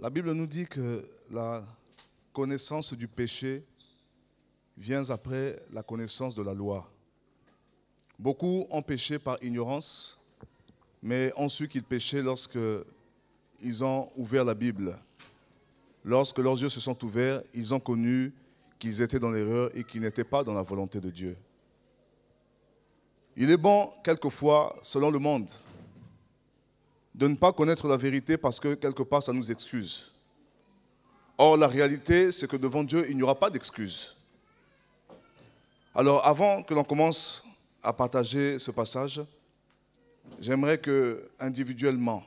La Bible nous dit que la connaissance du péché vient après la connaissance de la loi. Beaucoup ont péché par ignorance, mais ont su qu'ils péchaient lorsqu'ils ont ouvert la Bible. Lorsque leurs yeux se sont ouverts, ils ont connu qu'ils étaient dans l'erreur et qu'ils n'étaient pas dans la volonté de Dieu. Il est bon, quelquefois, selon le monde, de ne pas connaître la vérité parce que quelque part, ça nous excuse. Or, la réalité, c'est que devant Dieu, il n'y aura pas d'excuse. Alors, avant que l'on commence à partager ce passage, j'aimerais que individuellement,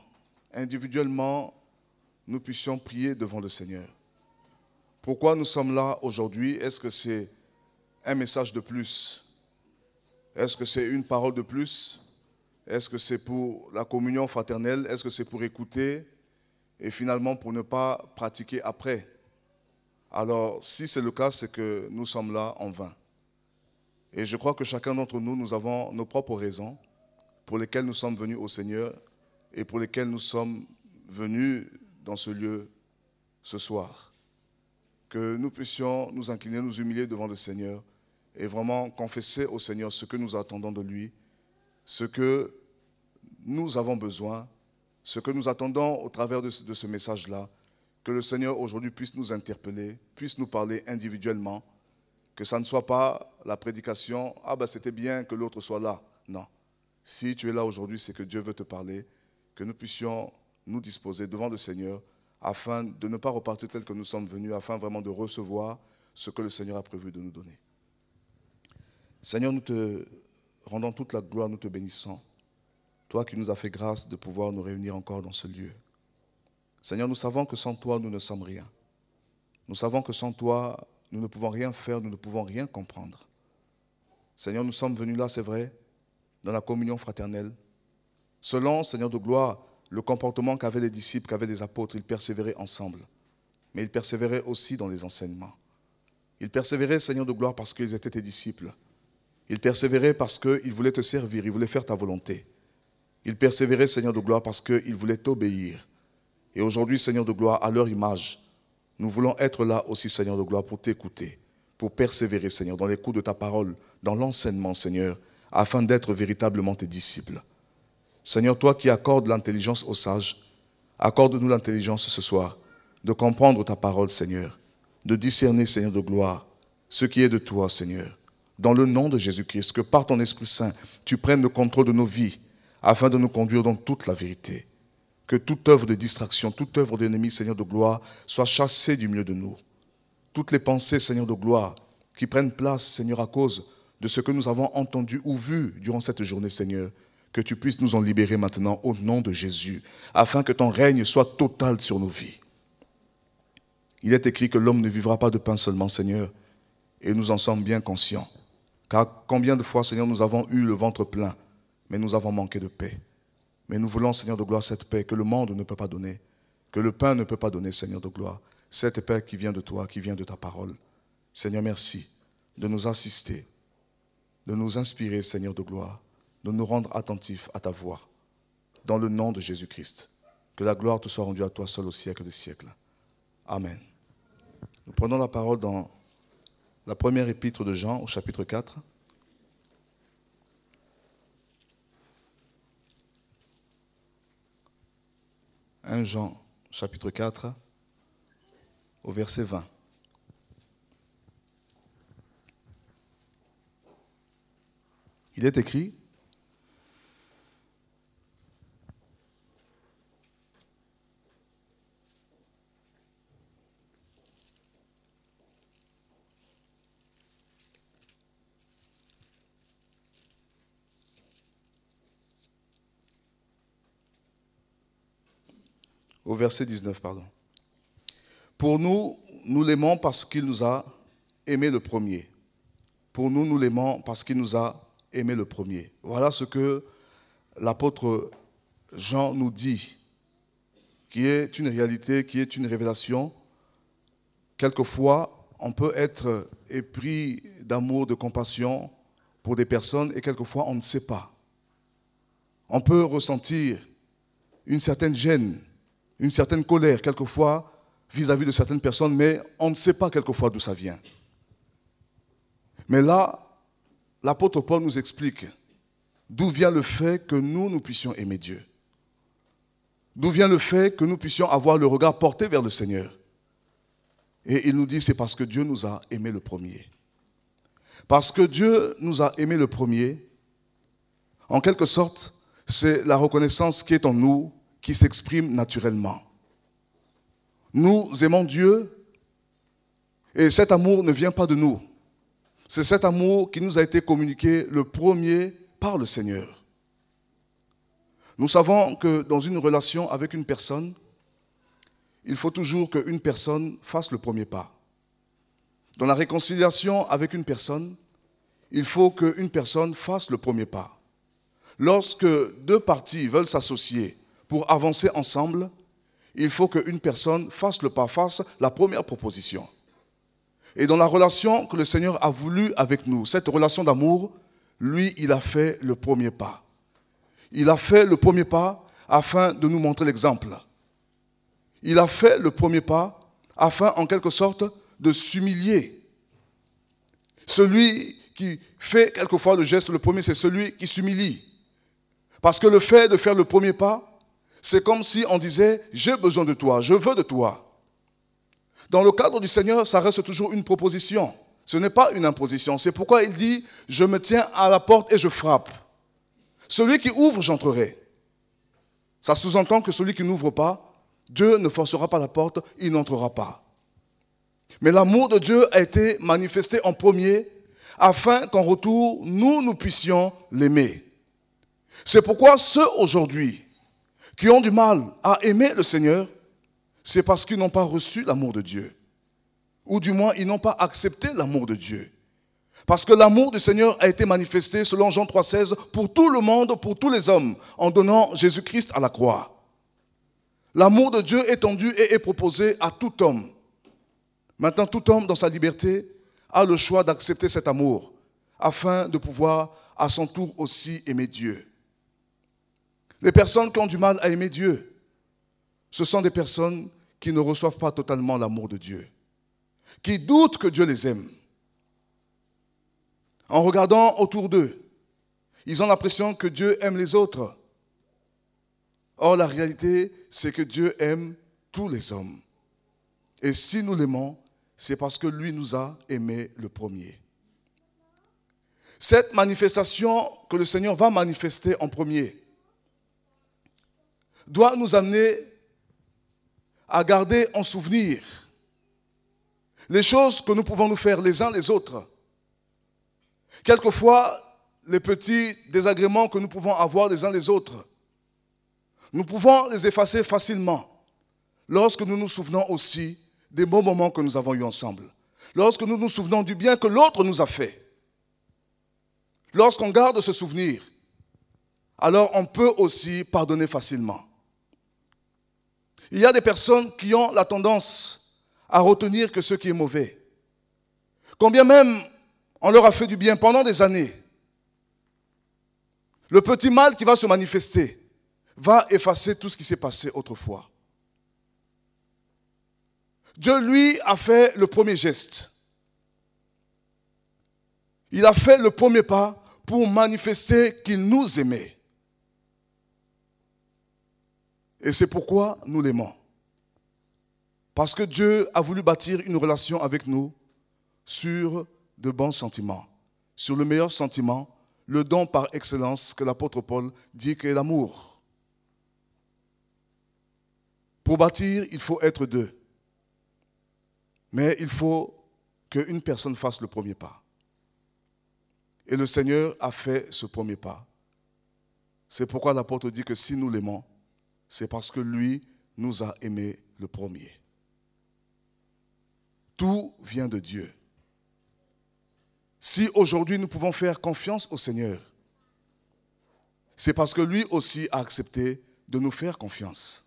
nous puissions prier devant le Seigneur. Pourquoi nous sommes là aujourd'hui? Est-ce que c'est un message de plus? Est-ce que c'est une parole de plus? Est-ce que c'est pour la communion fraternelle? Est-ce que c'est pour écouter et finalement pour ne pas pratiquer après? Alors, si c'est le cas, c'est que nous sommes là en vain. Et je crois que chacun d'entre nous, nous avons nos propres raisons pour lesquelles nous sommes venus au Seigneur et pour lesquelles nous sommes venus dans ce lieu ce soir. Que nous puissions nous incliner, nous humilier devant le Seigneur et vraiment confesser au Seigneur ce que nous attendons de lui, ce que nous avons besoin, ce que nous attendons au travers de ce message-là, que le Seigneur aujourd'hui puisse nous interpeller, puisse nous parler individuellement, que ça ne soit pas la prédication « Ah ben c'était bien que l'autre soit là ». Non. Si tu es là aujourd'hui, c'est que Dieu veut te parler, que nous puissions nous disposer devant le Seigneur afin de ne pas repartir tel que nous sommes venus, afin vraiment de recevoir ce que le Seigneur a prévu de nous donner. Seigneur, nous te rendons toute la gloire, nous te bénissons. Toi qui nous as fait grâce de pouvoir nous réunir encore dans ce lieu. Seigneur, nous savons que sans toi, nous ne sommes rien. Nous savons que sans toi, nous ne pouvons rien faire, nous ne pouvons rien comprendre. Seigneur, nous sommes venus là, c'est vrai, dans la communion fraternelle. Selon, Seigneur de gloire, le comportement qu'avaient les disciples, qu'avaient les apôtres, ils persévéraient ensemble. Mais ils persévéraient aussi dans les enseignements. Ils persévéraient, Seigneur de gloire, parce qu'ils étaient tes disciples. Ils persévéraient parce qu'ils voulaient te servir, ils voulaient faire ta volonté. Ils persévéraient, Seigneur de gloire, parce qu'ils voulaient t'obéir. Et aujourd'hui, Seigneur de gloire, à leur image, nous voulons être là aussi, Seigneur de gloire, pour t'écouter, pour persévérer, Seigneur, dans l'écoute de ta parole, dans l'enseignement, Seigneur, afin d'être véritablement tes disciples. Seigneur, toi qui accordes l'intelligence aux sages, accorde-nous l'intelligence ce soir, de comprendre ta parole, Seigneur, de discerner, Seigneur de gloire, ce qui est de toi, Seigneur. Dans le nom de Jésus-Christ, que par ton Esprit Saint, tu prennes le contrôle de nos vies, afin de nous conduire dans toute la vérité. Que toute œuvre de distraction, toute œuvre d'ennemi, Seigneur de gloire, soit chassée du milieu de nous. Toutes les pensées, Seigneur de gloire, qui prennent place, Seigneur, à cause de ce que nous avons entendu ou vu durant cette journée, Seigneur, que tu puisses nous en libérer maintenant au nom de Jésus, afin que ton règne soit total sur nos vies. Il est écrit que l'homme ne vivra pas de pain seulement, Seigneur, et nous en sommes bien conscients. Car combien de fois, Seigneur, nous avons eu le ventre plein, mais nous avons manqué de paix. Mais nous voulons, Seigneur de gloire, cette paix que le monde ne peut pas donner, que le pain ne peut pas donner, Seigneur de gloire. Cette paix qui vient de toi, qui vient de ta parole. Seigneur, merci de nous assister, de nous inspirer, Seigneur de gloire, de nous rendre attentifs à ta voix. Dans le nom de Jésus-Christ, que la gloire te soit rendue à toi seul au siècle des siècles. Amen. Nous prenons la parole dans la première épître de Jean, au chapitre 4. « 1 Jean, chapitre 4, au verset 20. Il est écrit, au verset 19, pardon. Pour nous, nous l'aimons parce qu'il nous a aimé le premier. Pour nous, nous l'aimons parce qu'il nous a aimé le premier. Voilà ce que l'apôtre Jean nous dit, qui est une réalité, qui est une révélation. Quelquefois, on peut être épris d'amour, de compassion pour des personnes et quelquefois, on ne sait pas. On peut ressentir une certaine gêne une certaine colère quelquefois vis-à-vis de certaines personnes, mais on ne sait pas quelquefois d'où ça vient. Mais là, l'apôtre Paul nous explique d'où vient le fait que nous puissions aimer Dieu. D'où vient le fait que nous puissions avoir le regard porté vers le Seigneur. Et il nous dit, c'est parce que Dieu nous a aimés le premier. Parce que Dieu nous a aimés le premier, en quelque sorte, c'est la reconnaissance qui est en nous, qui s'exprime naturellement. Nous aimons Dieu et cet amour ne vient pas de nous. C'est cet amour qui nous a été communiqué le premier par le Seigneur. Nous savons que dans une relation avec une personne, il faut toujours qu'une personne fasse le premier pas. Dans la réconciliation avec une personne, il faut qu'une personne fasse le premier pas. Lorsque deux parties veulent s'associer pour avancer ensemble, il faut qu'une personne fasse le pas, fasse la première proposition. Et dans la relation que le Seigneur a voulu avec nous, cette relation d'amour, lui, il a fait le premier pas. Il a fait le premier pas afin de nous montrer l'exemple. Il a fait le premier pas afin, en quelque sorte, de s'humilier. Celui qui fait quelquefois le geste, le premier, c'est celui qui s'humilie. Parce que le fait de faire le premier pas, c'est comme si on disait « j'ai besoin de toi, je veux de toi ». Dans le cadre du Seigneur, ça reste toujours une proposition. Ce n'est pas une imposition. C'est pourquoi il dit « je me tiens à la porte et je frappe ». Celui qui ouvre, j'entrerai. Ça sous-entend que celui qui n'ouvre pas, Dieu ne forcera pas la porte, il n'entrera pas. Mais l'amour de Dieu a été manifesté en premier afin qu'en retour, nous puissions l'aimer. C'est pourquoi ceux aujourd'hui qui ont du mal à aimer le Seigneur, c'est parce qu'ils n'ont pas reçu l'amour de Dieu. Ou du moins, ils n'ont pas accepté l'amour de Dieu. Parce que l'amour du Seigneur a été manifesté, selon Jean 3,16, pour tout le monde, pour tous les hommes, en donnant Jésus-Christ à la croix. L'amour de Dieu est tendu et est proposé à tout homme. Maintenant, tout homme, dans sa liberté, a le choix d'accepter cet amour, afin de pouvoir, à son tour aussi, aimer Dieu. Les personnes qui ont du mal à aimer Dieu, ce sont des personnes qui ne reçoivent pas totalement l'amour de Dieu, qui doutent que Dieu les aime. En regardant autour d'eux, ils ont l'impression que Dieu aime les autres. Or, la réalité, c'est que Dieu aime tous les hommes. Et si nous l'aimons, c'est parce que lui nous a aimés le premier. Cette manifestation que le Seigneur va manifester en premier doit nous amener à garder en souvenir les choses que nous pouvons nous faire les uns les autres. Quelquefois, les petits désagréments que nous pouvons avoir les uns les autres, nous pouvons les effacer facilement lorsque nous nous souvenons aussi des bons moments que nous avons eus ensemble. Lorsque nous nous souvenons du bien que l'autre nous a fait. Lorsqu'on garde ce souvenir, alors on peut aussi pardonner facilement. Il y a des personnes qui ont la tendance à retenir que ce qui est mauvais. Combien même on leur a fait du bien pendant des années, le petit mal qui va se manifester va effacer tout ce qui s'est passé autrefois. Dieu, lui, a fait le premier geste. Il a fait le premier pas pour manifester qu'il nous aimait. Et c'est pourquoi nous l'aimons. Parce que Dieu a voulu bâtir une relation avec nous sur de bons sentiments, sur le meilleur sentiment, le don par excellence que l'apôtre Paul dit qu'est l'amour. Pour bâtir, il faut être deux. Mais il faut qu'une personne fasse le premier pas. Et le Seigneur a fait ce premier pas. C'est pourquoi l'apôtre dit que si nous l'aimons, c'est parce que lui nous a aimés le premier. Tout vient de Dieu. Si aujourd'hui nous pouvons faire confiance au Seigneur, c'est parce que lui aussi a accepté de nous faire confiance.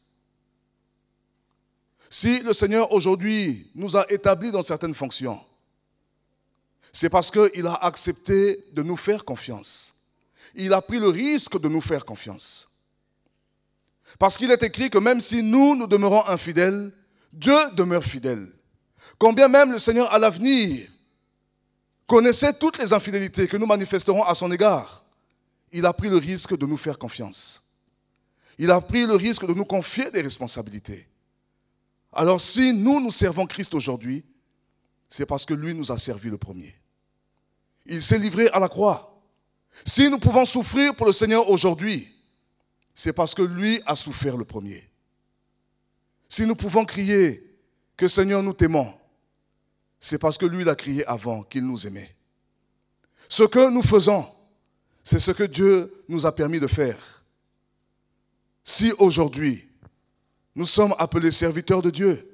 Si le Seigneur aujourd'hui nous a établis dans certaines fonctions, c'est parce qu'il a accepté de nous faire confiance. Il a pris le risque de nous faire confiance. Parce qu'il est écrit que même si nous demeurons infidèles, Dieu demeure fidèle. Combien même le Seigneur à l'avenir connaissait toutes les infidélités que nous manifesterons à son égard, il a pris le risque de nous faire confiance. Il a pris le risque de nous confier des responsabilités. Alors si nous servons Christ aujourd'hui, c'est parce que lui nous a servi le premier. Il s'est livré à la croix. Si nous pouvons souffrir pour le Seigneur aujourd'hui, c'est parce que lui a souffert le premier. Si nous pouvons crier que Seigneur nous t'aimons, c'est parce que lui il a crié avant qu'il nous aimait. Ce que nous faisons, c'est ce que Dieu nous a permis de faire. Si aujourd'hui, nous sommes appelés serviteurs de Dieu,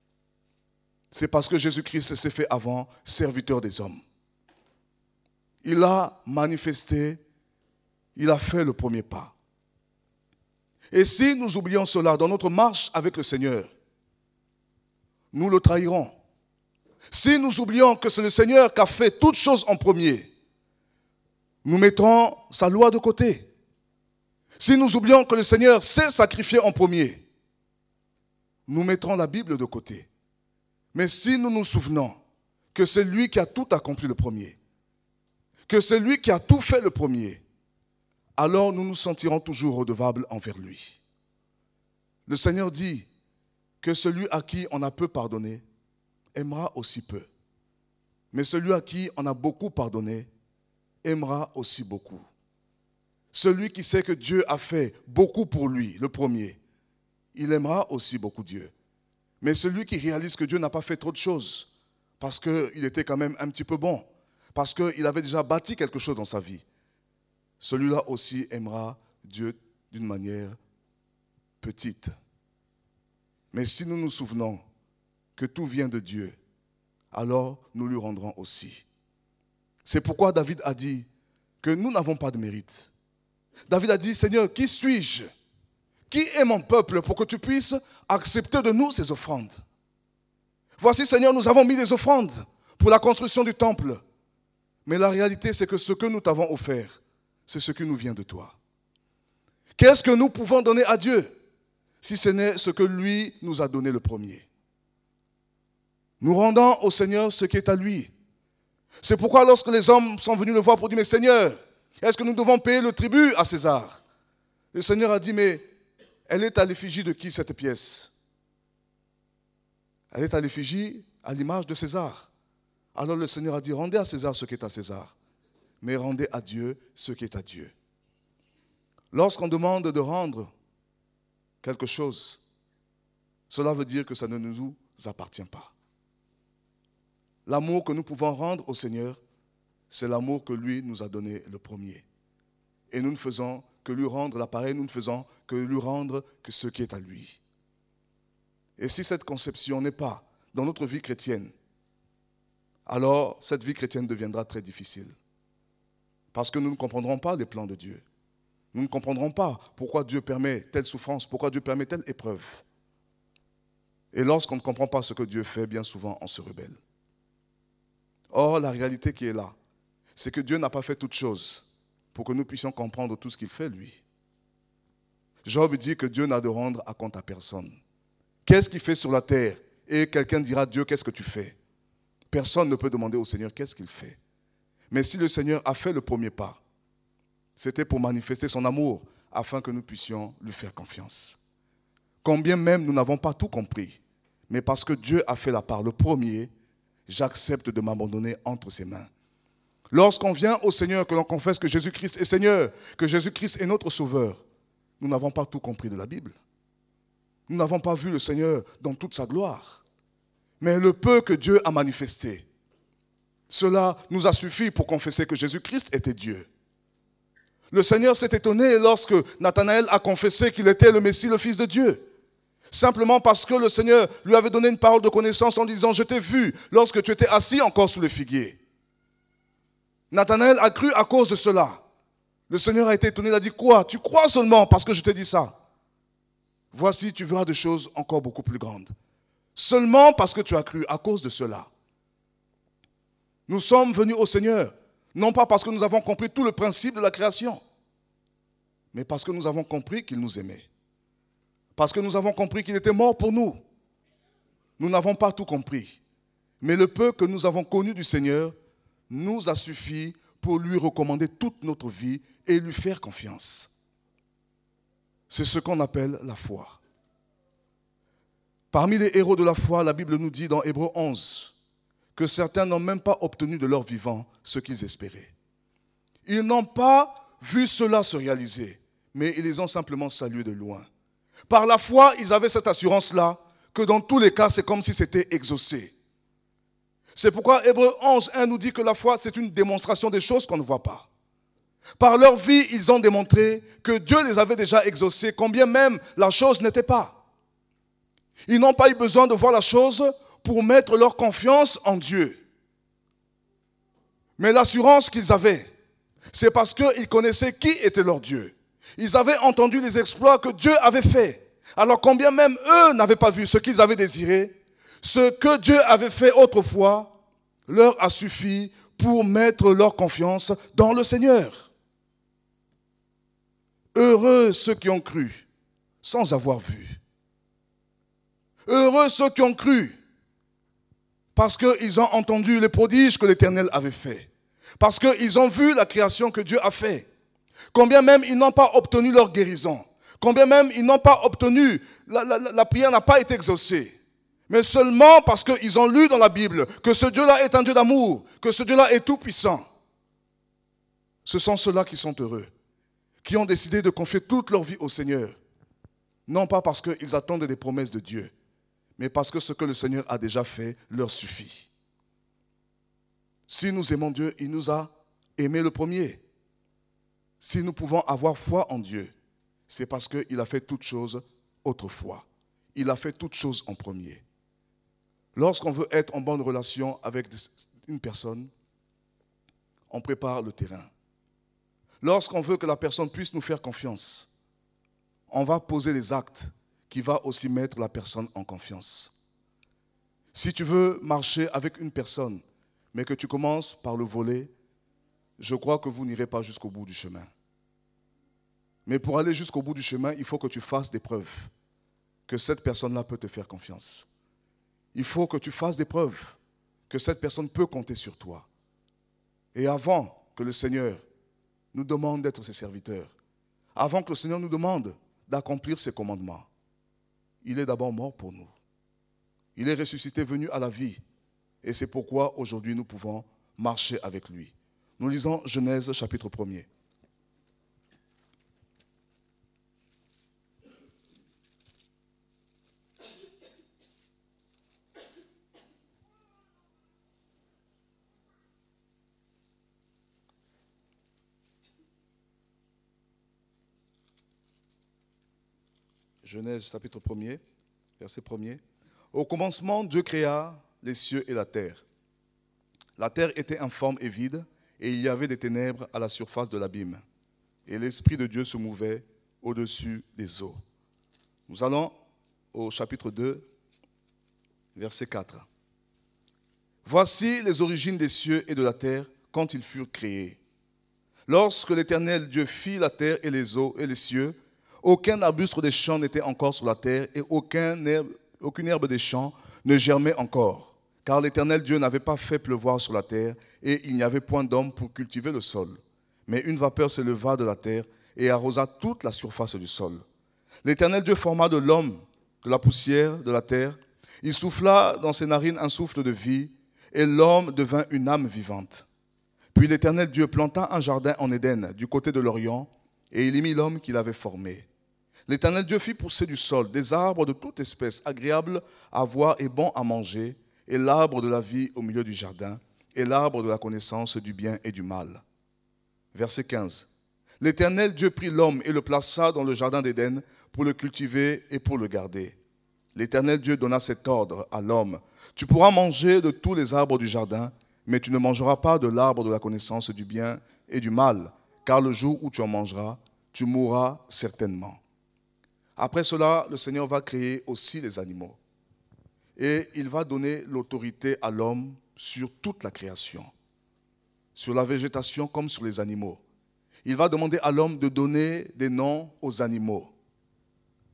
c'est parce que Jésus-Christ s'est fait avant serviteur des hommes. Il a manifesté, il a fait le premier pas. Et si nous oublions cela dans notre marche avec le Seigneur, nous le trahirons. Si nous oublions que c'est le Seigneur qui a fait toutes choses en premier, nous mettrons sa loi de côté. Si nous oublions que le Seigneur s'est sacrifié en premier, nous mettrons la Bible de côté. Mais si nous nous souvenons que c'est lui qui a tout accompli le premier, que c'est lui qui a tout fait le premier, alors nous nous sentirons toujours redevables envers lui. Le Seigneur dit que celui à qui on a peu pardonné aimera aussi peu. Mais celui à qui on a beaucoup pardonné aimera aussi beaucoup. Celui qui sait que Dieu a fait beaucoup pour lui, le premier, il aimera aussi beaucoup Dieu. Mais celui qui réalise que Dieu n'a pas fait trop de choses, parce qu'il était quand même un petit peu bon, parce qu'il avait déjà bâti quelque chose dans sa vie, celui-là aussi aimera Dieu d'une manière petite. Mais si nous nous souvenons que tout vient de Dieu, alors nous lui rendrons aussi. C'est pourquoi David a dit que nous n'avons pas de mérite. David a dit, Seigneur, qui suis-je? Qui est mon peuple pour que tu puisses accepter de nous ces offrandes? Voici, Seigneur, nous avons mis des offrandes pour la construction du temple. Mais la réalité, c'est que ce que nous t'avons offert, c'est ce qui nous vient de toi. Qu'est-ce que nous pouvons donner à Dieu si ce n'est ce que lui nous a donné le premier? Nous rendons au Seigneur ce qui est à lui. C'est pourquoi lorsque les hommes sont venus le voir pour dire, mais Seigneur, est-ce que nous devons payer le tribut à César? Le Seigneur a dit, mais elle est à l'effigie de qui cette pièce? Elle est à l'effigie, à l'image de César. Alors le Seigneur a dit, rendez à César ce qui est à César, mais rendez à Dieu ce qui est à Dieu. Lorsqu'on demande de rendre quelque chose, cela veut dire que ça ne nous appartient pas. L'amour que nous pouvons rendre au Seigneur, c'est l'amour que lui nous a donné le premier. Et nous ne faisons que lui rendre l'appareil, nous ne faisons que lui rendre que ce qui est à lui. Et si cette conception n'est pas dans notre vie chrétienne, alors cette vie chrétienne deviendra très difficile. Parce que nous ne comprendrons pas les plans de Dieu. Nous ne comprendrons pas pourquoi Dieu permet telle souffrance, pourquoi Dieu permet telle épreuve. Et lorsqu'on ne comprend pas ce que Dieu fait, bien souvent on se rebelle. Or, la réalité qui est là, c'est que Dieu n'a pas fait toutes choses pour que nous puissions comprendre tout ce qu'il fait, lui. Job dit que Dieu n'a de rendre à compte à personne. Qu'est-ce qu'il fait sur la terre? Et quelqu'un dira, Dieu, qu'est-ce que tu fais? Personne ne peut demander au Seigneur qu'est-ce qu'il fait. Mais si le Seigneur a fait le premier pas, c'était pour manifester son amour afin que nous puissions lui faire confiance. Combien même nous n'avons pas tout compris, mais parce que Dieu a fait la part, le premier, j'accepte de m'abandonner entre ses mains. Lorsqu'on vient au Seigneur, que l'on confesse que Jésus-Christ est Seigneur, que Jésus-Christ est notre Sauveur, nous n'avons pas tout compris de la Bible. Nous n'avons pas vu le Seigneur dans toute sa gloire. Mais le peu que Dieu a manifesté, cela nous a suffi pour confesser que Jésus-Christ était Dieu. Le Seigneur s'est étonné lorsque Nathanaël a confessé qu'il était le Messie, le Fils de Dieu. Simplement parce que le Seigneur lui avait donné une parole de connaissance en disant « Je t'ai vu lorsque tu étais assis encore sous le figuier ». Nathanaël a cru à cause de cela. Le Seigneur a été étonné, il a dit « Quoi? Tu crois seulement parce que je t'ai dit ça? Voici, tu verras des choses encore beaucoup plus grandes. Seulement parce que tu as cru à cause de cela. » Nous sommes venus au Seigneur, non pas parce que nous avons compris tout le principe de la création, mais parce que nous avons compris qu'il nous aimait. Parce que nous avons compris qu'il était mort pour nous. Nous n'avons pas tout compris. Mais le peu que nous avons connu du Seigneur nous a suffi pour lui recommander toute notre vie et lui faire confiance. C'est ce qu'on appelle la foi. Parmi les héros de la foi, la Bible nous dit dans Hébreux 11 que certains n'ont même pas obtenu de leur vivant ce qu'ils espéraient. Ils n'ont pas vu cela se réaliser, mais ils les ont simplement salués de loin. Par la foi, ils avaient cette assurance-là que dans tous les cas, c'est comme si c'était exaucé. C'est pourquoi Hébreux 11, 1 nous dit que la foi, c'est une démonstration des choses qu'on ne voit pas. Par leur vie, ils ont démontré que Dieu les avait déjà exaucés, combien même la chose n'était pas. Ils n'ont pas eu besoin de voir la chose pour mettre leur confiance en Dieu. Mais l'assurance qu'ils avaient, c'est parce qu'ils connaissaient qui était leur Dieu. Ils avaient entendu les exploits que Dieu avait faits. Alors combien même eux n'avaient pas vu ce qu'ils avaient désiré, ce que Dieu avait fait autrefois leur a suffi pour mettre leur confiance dans le Seigneur. Heureux ceux qui ont cru sans avoir vu. Heureux ceux qui ont cru parce qu'ils ont entendu les prodiges que l'Éternel avait faits. Parce qu'ils ont vu la création que Dieu a faite. Combien même ils n'ont pas obtenu leur guérison. Combien même ils n'ont pas obtenu, la prière n'a pas été exaucée. Mais seulement parce qu'ils ont lu dans la Bible que ce Dieu-là est un Dieu d'amour, que ce Dieu-là est tout puissant. Ce sont ceux-là qui sont heureux, qui ont décidé de confier toute leur vie au Seigneur. Non pas parce qu'ils attendent des promesses de Dieu, mais parce que ce que le Seigneur a déjà fait leur suffit. Si nous aimons Dieu, il nous a aimés le premier. Si nous pouvons avoir foi en Dieu, c'est parce qu'il a fait toutes choses autrefois. Il a fait toutes choses en premier. Lorsqu'on veut être en bonne relation avec une personne, on prépare le terrain. Lorsqu'on veut que la personne puisse nous faire confiance, on va poser les actes qui vont aussi mettre la personne en confiance. Si tu veux marcher avec une personne, mais que tu commences par le voler, je crois que vous n'irez pas jusqu'au bout du chemin. Mais pour aller jusqu'au bout du chemin, il faut que tu fasses des preuves que cette personne-là peut te faire confiance. Il faut que tu fasses des preuves que cette personne peut compter sur toi. Et avant que le Seigneur nous demande d'être ses serviteurs, avant que le Seigneur nous demande d'accomplir ses commandements, il est d'abord mort pour nous. Il est ressuscité, venu à la vie. Et c'est pourquoi aujourd'hui nous pouvons marcher avec lui. Nous lisons Genèse chapitre 1er. Genèse chapitre 1er, verset 1er. Au commencement, Dieu créa les cieux et la terre. La terre était informe et vide, et il y avait des ténèbres à la surface de l'abîme. Et l'Esprit de Dieu se mouvait au-dessus des eaux. Nous allons au chapitre 2, verset 4. Voici les origines des cieux et de la terre quand ils furent créés. Lorsque l'Éternel Dieu fit la terre et les eaux et les cieux, aucun arbuste des champs n'était encore sur la terre et aucune herbe des champs ne germait encore. Car l'Éternel Dieu n'avait pas fait pleuvoir sur la terre et il n'y avait point d'homme pour cultiver le sol. Mais une vapeur s'éleva de la terre et arrosa toute la surface du sol. L'Éternel Dieu forma de l'homme de la poussière de la terre. Il souffla dans ses narines un souffle de vie et l'homme devint une âme vivante. Puis l'Éternel Dieu planta un jardin en Éden du côté de l'Orient et il y mit l'homme qu'il avait formé. L'Éternel Dieu fit pousser du sol des arbres de toute espèce, agréables à voir et bons à manger, et l'arbre de la vie au milieu du jardin, et l'arbre de la connaissance du bien et du mal. Verset 15. L'Éternel Dieu prit l'homme et le plaça dans le jardin d'Éden pour le cultiver et pour le garder. L'Éternel Dieu donna cet ordre à l'homme. Tu pourras manger de tous les arbres du jardin, mais tu ne mangeras pas de l'arbre de la connaissance du bien et du mal, car le jour où tu en mangeras, tu mourras certainement. Après cela, le Seigneur va créer aussi les animaux. Et il va donner l'autorité à l'homme sur toute la création, sur la végétation comme sur les animaux. Il va demander à l'homme de donner des noms aux animaux.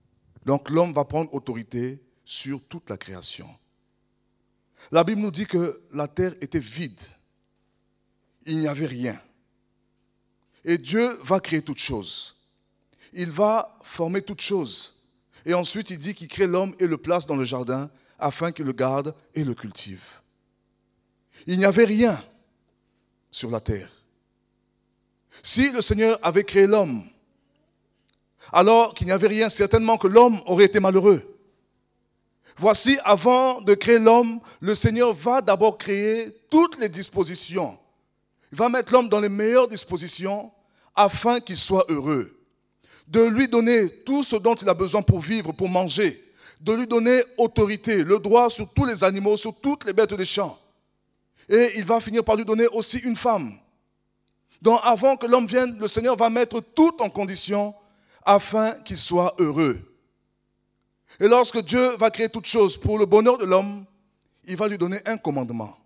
Donc l'homme va prendre autorité sur toute la création. La Bible nous dit que la terre était vide. Il n'y avait rien. Et Dieu va créer toutes choses. Il va former toutes choses. Et ensuite, il dit qu'il crée l'homme et le place dans le jardin afin qu'il le garde et le cultive. Il n'y avait rien sur la terre. Si le Seigneur avait créé l'homme, alors qu'il n'y avait rien, certainement que l'homme aurait été malheureux. Voici, avant de créer l'homme, le Seigneur va d'abord créer toutes les dispositions. Il va mettre l'homme dans les meilleures dispositions afin qu'il soit heureux. De lui donner tout ce dont il a besoin pour vivre, pour manger. De lui donner autorité, le droit sur tous les animaux, sur toutes les bêtes des champs. Et il va finir par lui donner aussi une femme. Donc avant que l'homme vienne, le Seigneur va mettre tout en condition afin qu'il soit heureux. Et lorsque Dieu va créer toutes choses pour le bonheur de l'homme, il va lui donner un commandement.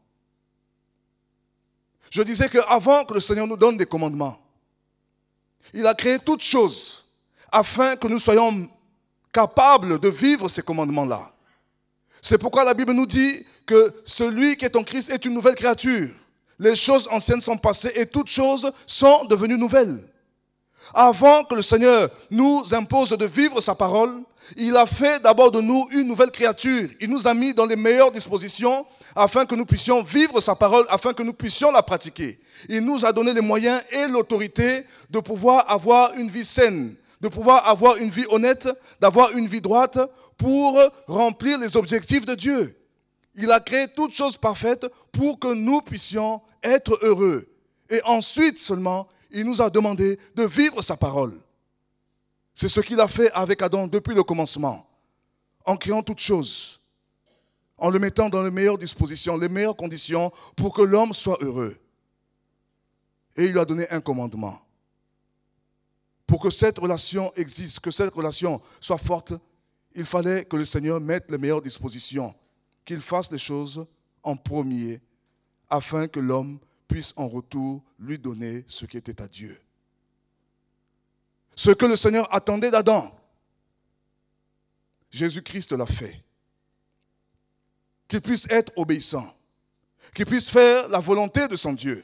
Je disais qu'avant que le Seigneur nous donne des commandements, il a créé toutes choses afin que nous soyons capables de vivre ces commandements-là. C'est pourquoi la Bible nous dit que celui qui est en Christ est une nouvelle créature. Les choses anciennes sont passées et toutes choses sont devenues nouvelles. Avant que le Seigneur nous impose de vivre sa parole, il a fait d'abord de nous une nouvelle créature. Il nous a mis dans les meilleures dispositions afin que nous puissions vivre sa parole, afin que nous puissions la pratiquer. Il nous a donné les moyens et l'autorité de pouvoir avoir une vie saine, de pouvoir avoir une vie honnête, d'avoir une vie droite pour remplir les objectifs de Dieu. Il a créé toutes choses parfaites pour que nous puissions être heureux. Et ensuite seulement, il nous a demandé de vivre sa parole. C'est ce qu'il a fait avec Adam depuis le commencement, en créant toutes choses, en le mettant dans les meilleures dispositions, les meilleures conditions pour que l'homme soit heureux. Et il lui a donné un commandement. Pour que cette relation existe, que cette relation soit forte, il fallait que le Seigneur mette les meilleures dispositions, qu'il fasse les choses en premier, afin que l'homme puisse en retour lui donner ce qui était à Dieu. Ce que le Seigneur attendait d'Adam, Jésus-Christ l'a fait. Qu'il puisse être obéissant, qu'il puisse faire la volonté de son Dieu.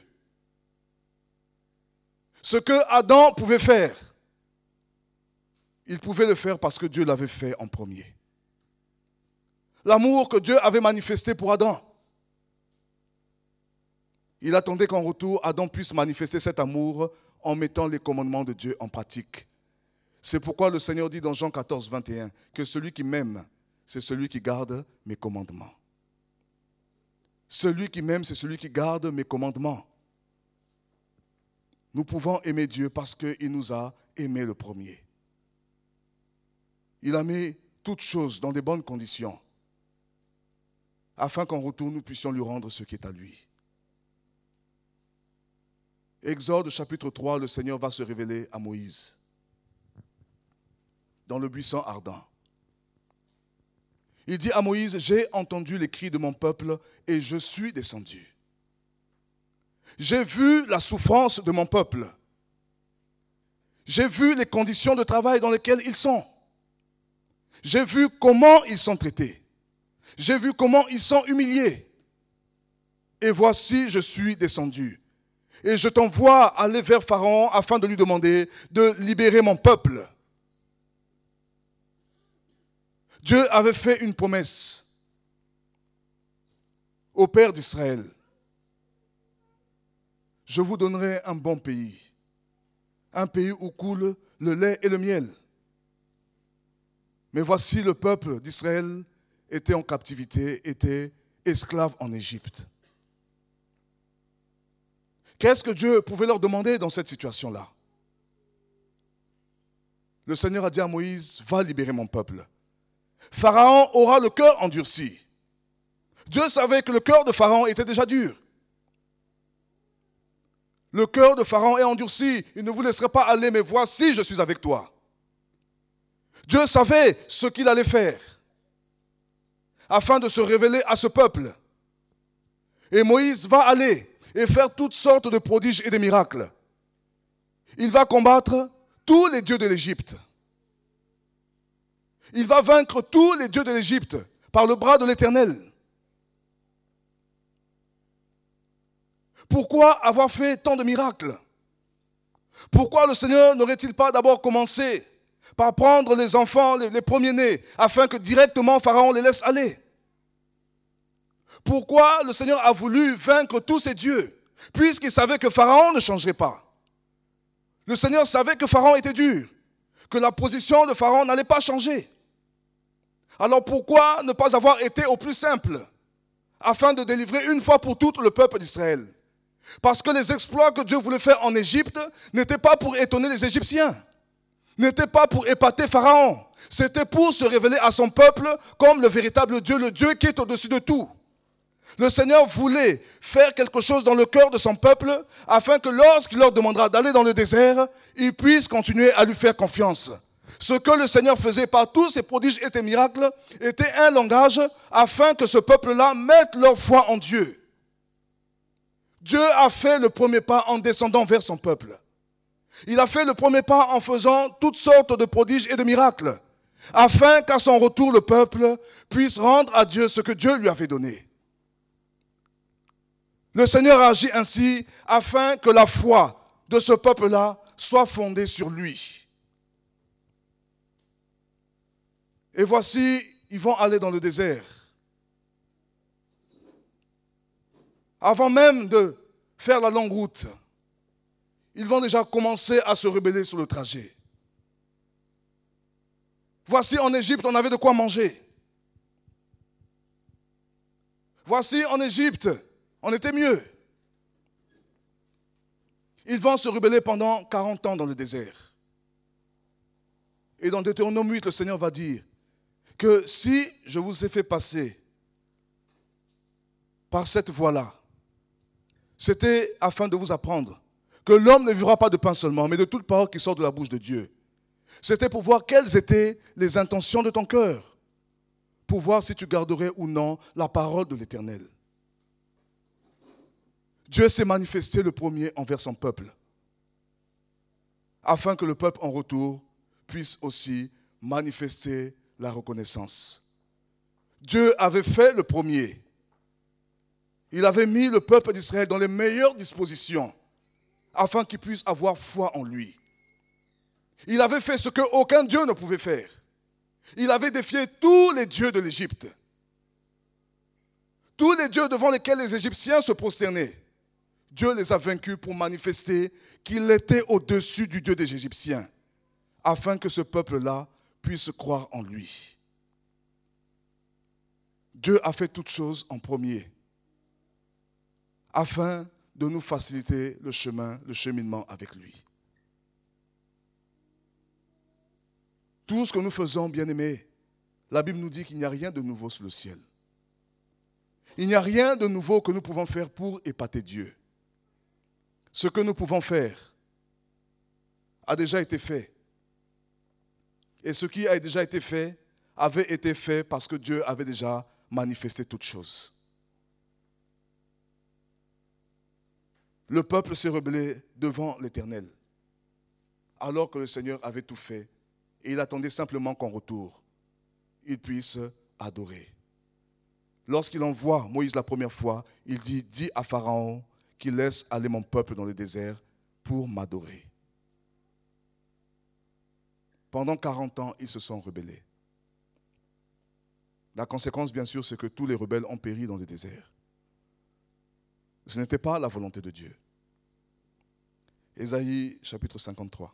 Ce que Adam pouvait faire, il pouvait le faire parce que Dieu l'avait fait en premier. L'amour que Dieu avait manifesté pour Adam, il attendait qu'en retour, Adam puisse manifester cet amour en mettant les commandements de Dieu en pratique. C'est pourquoi le Seigneur dit dans Jean 14, 21, que celui qui m'aime, c'est celui qui garde mes commandements. Celui qui m'aime, c'est celui qui garde mes commandements. Nous pouvons aimer Dieu parce qu'il nous a aimés le premier. Il a mis toutes choses dans de bonnes conditions, afin qu'en retour, nous puissions lui rendre ce qui est à lui. Exode chapitre 3, le Seigneur va se révéler à Moïse dans le buisson ardent. Il dit à Moïse, j'ai entendu les cris de mon peuple et je suis descendu. J'ai vu la souffrance de mon peuple. J'ai vu les conditions de travail dans lesquelles ils sont. J'ai vu comment ils sont traités. J'ai vu comment ils sont humiliés. Et voici, je suis descendu. Et je t'envoie aller vers Pharaon afin de lui demander de libérer mon peuple. Dieu avait fait une promesse au père d'Israël. Je vous donnerai un bon pays. Un pays où coule le lait et le miel. Mais voici, le peuple d'Israël était en captivité, était esclave en Égypte. Qu'est-ce que Dieu pouvait leur demander dans cette situation-là? Le Seigneur a dit à Moïse, va libérer mon peuple. Pharaon aura le cœur endurci. Dieu savait que le cœur de Pharaon était déjà dur. Le cœur de Pharaon est endurci. Il ne vous laisserait pas aller, mais voici, je suis avec toi. Dieu savait ce qu'il allait faire afin de se révéler à ce peuple. Et Moïse va aller et faire toutes sortes de prodiges et de miracles. Il va combattre tous les dieux de l'Égypte. Il va vaincre tous les dieux de l'Égypte par le bras de l'Éternel. Pourquoi avoir fait tant de miracles? Pourquoi le Seigneur n'aurait-il pas d'abord commencé par prendre les enfants, les premiers-nés, afin que directement Pharaon les laisse aller? Pourquoi le Seigneur a voulu vaincre tous ces dieux, puisqu'il savait que Pharaon ne changerait pas? Le Seigneur savait que Pharaon était dur, que la position de Pharaon n'allait pas changer. Alors pourquoi ne pas avoir été au plus simple, afin de délivrer une fois pour toutes le peuple d'Israël? Parce que les exploits que Dieu voulait faire en Égypte n'étaient pas pour étonner les Égyptiens, n'étaient pas pour épater Pharaon. C'était pour se révéler à son peuple comme le véritable Dieu, le Dieu qui est au-dessus de tout. Le Seigneur voulait faire quelque chose dans le cœur de son peuple afin que lorsqu'il leur demandera d'aller dans le désert, ils puissent continuer à lui faire confiance. Ce que le Seigneur faisait par tous ses prodiges et ses miracles était un langage afin que ce peuple-là mette leur foi en Dieu. Dieu a fait le premier pas en descendant vers son peuple. Il a fait le premier pas en faisant toutes sortes de prodiges et de miracles, afin qu'à son retour, le peuple puisse rendre à Dieu ce que Dieu lui avait donné. Le Seigneur a agi ainsi afin que la foi de ce peuple-là soit fondée sur lui. Et voici, ils vont aller dans le désert. Avant même de faire la longue route, ils vont déjà commencer à se rebeller sur le trajet. Voici, en Égypte, on avait de quoi manger. Voici, en Égypte, on était mieux. Ils vont se rebeller pendant 40 ans dans le désert. Et dans Deutéronome 8, le Seigneur va dire que si je vous ai fait passer par cette voie-là, c'était afin de vous apprendre que l'homme ne vivra pas de pain seulement, mais de toute parole qui sort de la bouche de Dieu. C'était pour voir quelles étaient les intentions de ton cœur, pour voir si tu garderais ou non la parole de l'Éternel. Dieu s'est manifesté le premier envers son peuple, afin que le peuple en retour puisse aussi manifester la reconnaissance. Dieu avait fait le premier. Il avait mis le peuple d'Israël dans les meilleures dispositions afin qu'il puisse avoir foi en lui. Il avait fait ce qu'aucun Dieu ne pouvait faire. Il avait défié tous les dieux de l'Égypte. Tous les dieux devant lesquels les Égyptiens se prosternaient. Dieu les a vaincus pour manifester qu'il était au-dessus du Dieu des Égyptiens, afin que ce peuple-là puisse croire en lui. Dieu a fait toutes choses en premier, afin de nous faciliter le chemin, le cheminement avec lui. Tout ce que nous faisons, bien-aimés, la Bible nous dit qu'il n'y a rien de nouveau sous le ciel. Il n'y a rien de nouveau que nous pouvons faire pour épater Dieu. Ce que nous pouvons faire a déjà été fait. Et ce qui a déjà été fait avait été fait parce que Dieu avait déjà manifesté toutes choses. Le peuple s'est rebellé devant l'Éternel, alors que le Seigneur avait tout fait. Et il attendait simplement qu'en retour, il puisse adorer. Lorsqu'il envoie Moïse la première fois, il dit « Dis à Pharaon qu'il laisse aller mon peuple dans le désert pour m'adorer. » Pendant 40 ans, ils se sont rebellés. La conséquence, bien sûr, c'est que tous les rebelles ont péri dans le désert. Ce n'était pas la volonté de Dieu. Ésaïe, chapitre 53.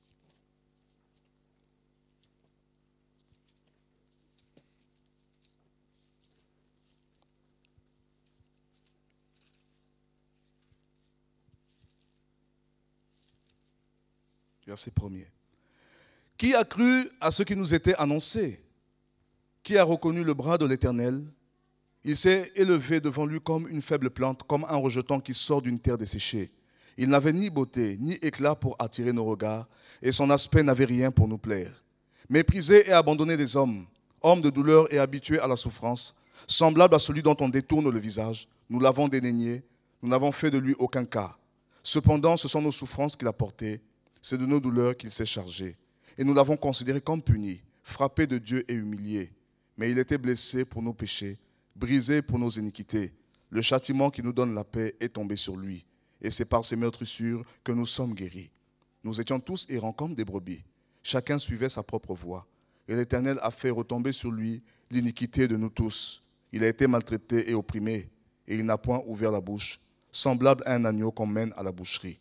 Verset 1er. Qui a cru à ce qui nous était annoncé? Qui a reconnu le bras de l'Éternel? Il s'est élevé devant lui comme une faible plante, comme un rejeton qui sort d'une terre desséchée. Il n'avait ni beauté, ni éclat pour attirer nos regards, et son aspect n'avait rien pour nous plaire. Méprisé et abandonné des hommes, homme de douleur et habitué à la souffrance, semblable à celui dont on détourne le visage, nous l'avons dédaigné, nous n'avons fait de lui aucun cas. Cependant, ce sont nos souffrances qu'il a portées, c'est de nos douleurs qu'il s'est chargé. Et nous l'avons considéré comme puni, frappé de Dieu et humilié. Mais il était blessé pour nos péchés, brisé pour nos iniquités. Le châtiment qui nous donne la paix est tombé sur lui. Et c'est par ses meurtrissures que nous sommes guéris. Nous étions tous errants comme des brebis. Chacun suivait sa propre voie. Et l'Éternel a fait retomber sur lui l'iniquité de nous tous. Il a été maltraité et opprimé, et il n'a point ouvert la bouche, semblable à un agneau qu'on mène à la boucherie.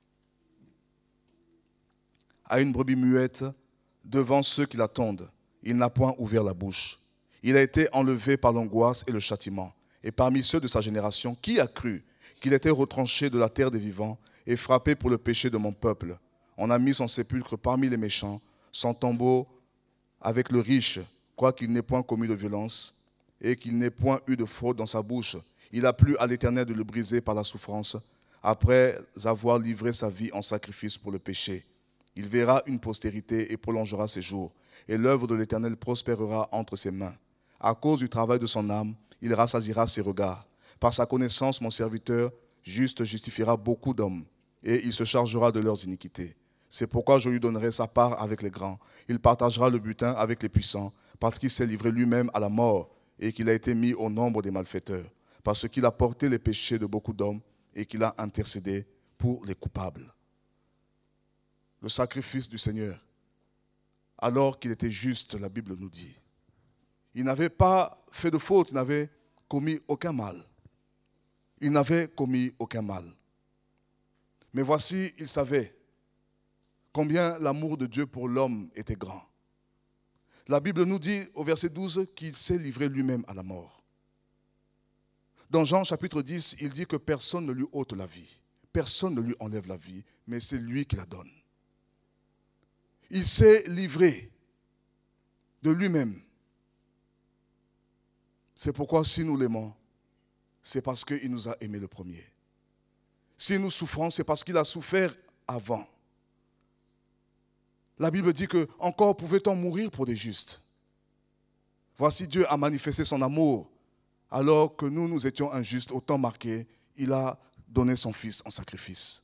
À une brebis muette, devant ceux qui l'attendent, il n'a point ouvert la bouche. Il a été enlevé par l'angoisse et le châtiment. Et parmi ceux de sa génération, qui a cru qu'il était retranché de la terre des vivants et frappé pour le péché de mon peuple? On a mis son sépulcre parmi les méchants, son tombeau avec le riche, quoiqu'il n'ait point commis de violence et qu'il n'ait point eu de fraude dans sa bouche. Il a plu à l'Éternel de le briser par la souffrance, après avoir livré sa vie en sacrifice pour le péché. Il verra une postérité et prolongera ses jours, et l'œuvre de l'Éternel prospérera entre ses mains. À cause du travail de son âme, il rassasiera ses regards. Par sa connaissance, mon serviteur juste justifiera beaucoup d'hommes, et il se chargera de leurs iniquités. C'est pourquoi je lui donnerai sa part avec les grands. Il partagera le butin avec les puissants, parce qu'il s'est livré lui-même à la mort, et qu'il a été mis au nombre des malfaiteurs, parce qu'il a porté les péchés de beaucoup d'hommes, et qu'il a intercédé pour les coupables. Le sacrifice du Seigneur, alors qu'il était juste, la Bible nous dit. Il n'avait pas fait de faute, il n'avait commis aucun mal. Il n'avait commis aucun mal. Mais voici, il savait combien l'amour de Dieu pour l'homme était grand. La Bible nous dit au verset 12 qu'il s'est livré lui-même à la mort. Dans Jean chapitre 10, il dit que personne ne lui ôte la vie. Personne ne lui enlève la vie, mais c'est lui qui la donne. Il s'est livré de lui-même. C'est pourquoi si nous l'aimons, c'est parce qu'il nous a aimés le premier. Si nous souffrons, c'est parce qu'il a souffert avant. La Bible dit que encore pouvait-on mourir pour des justes. Voici Dieu a manifesté son amour. Alors que nous étions injustes, au temps marqué, il a donné son Fils en sacrifice.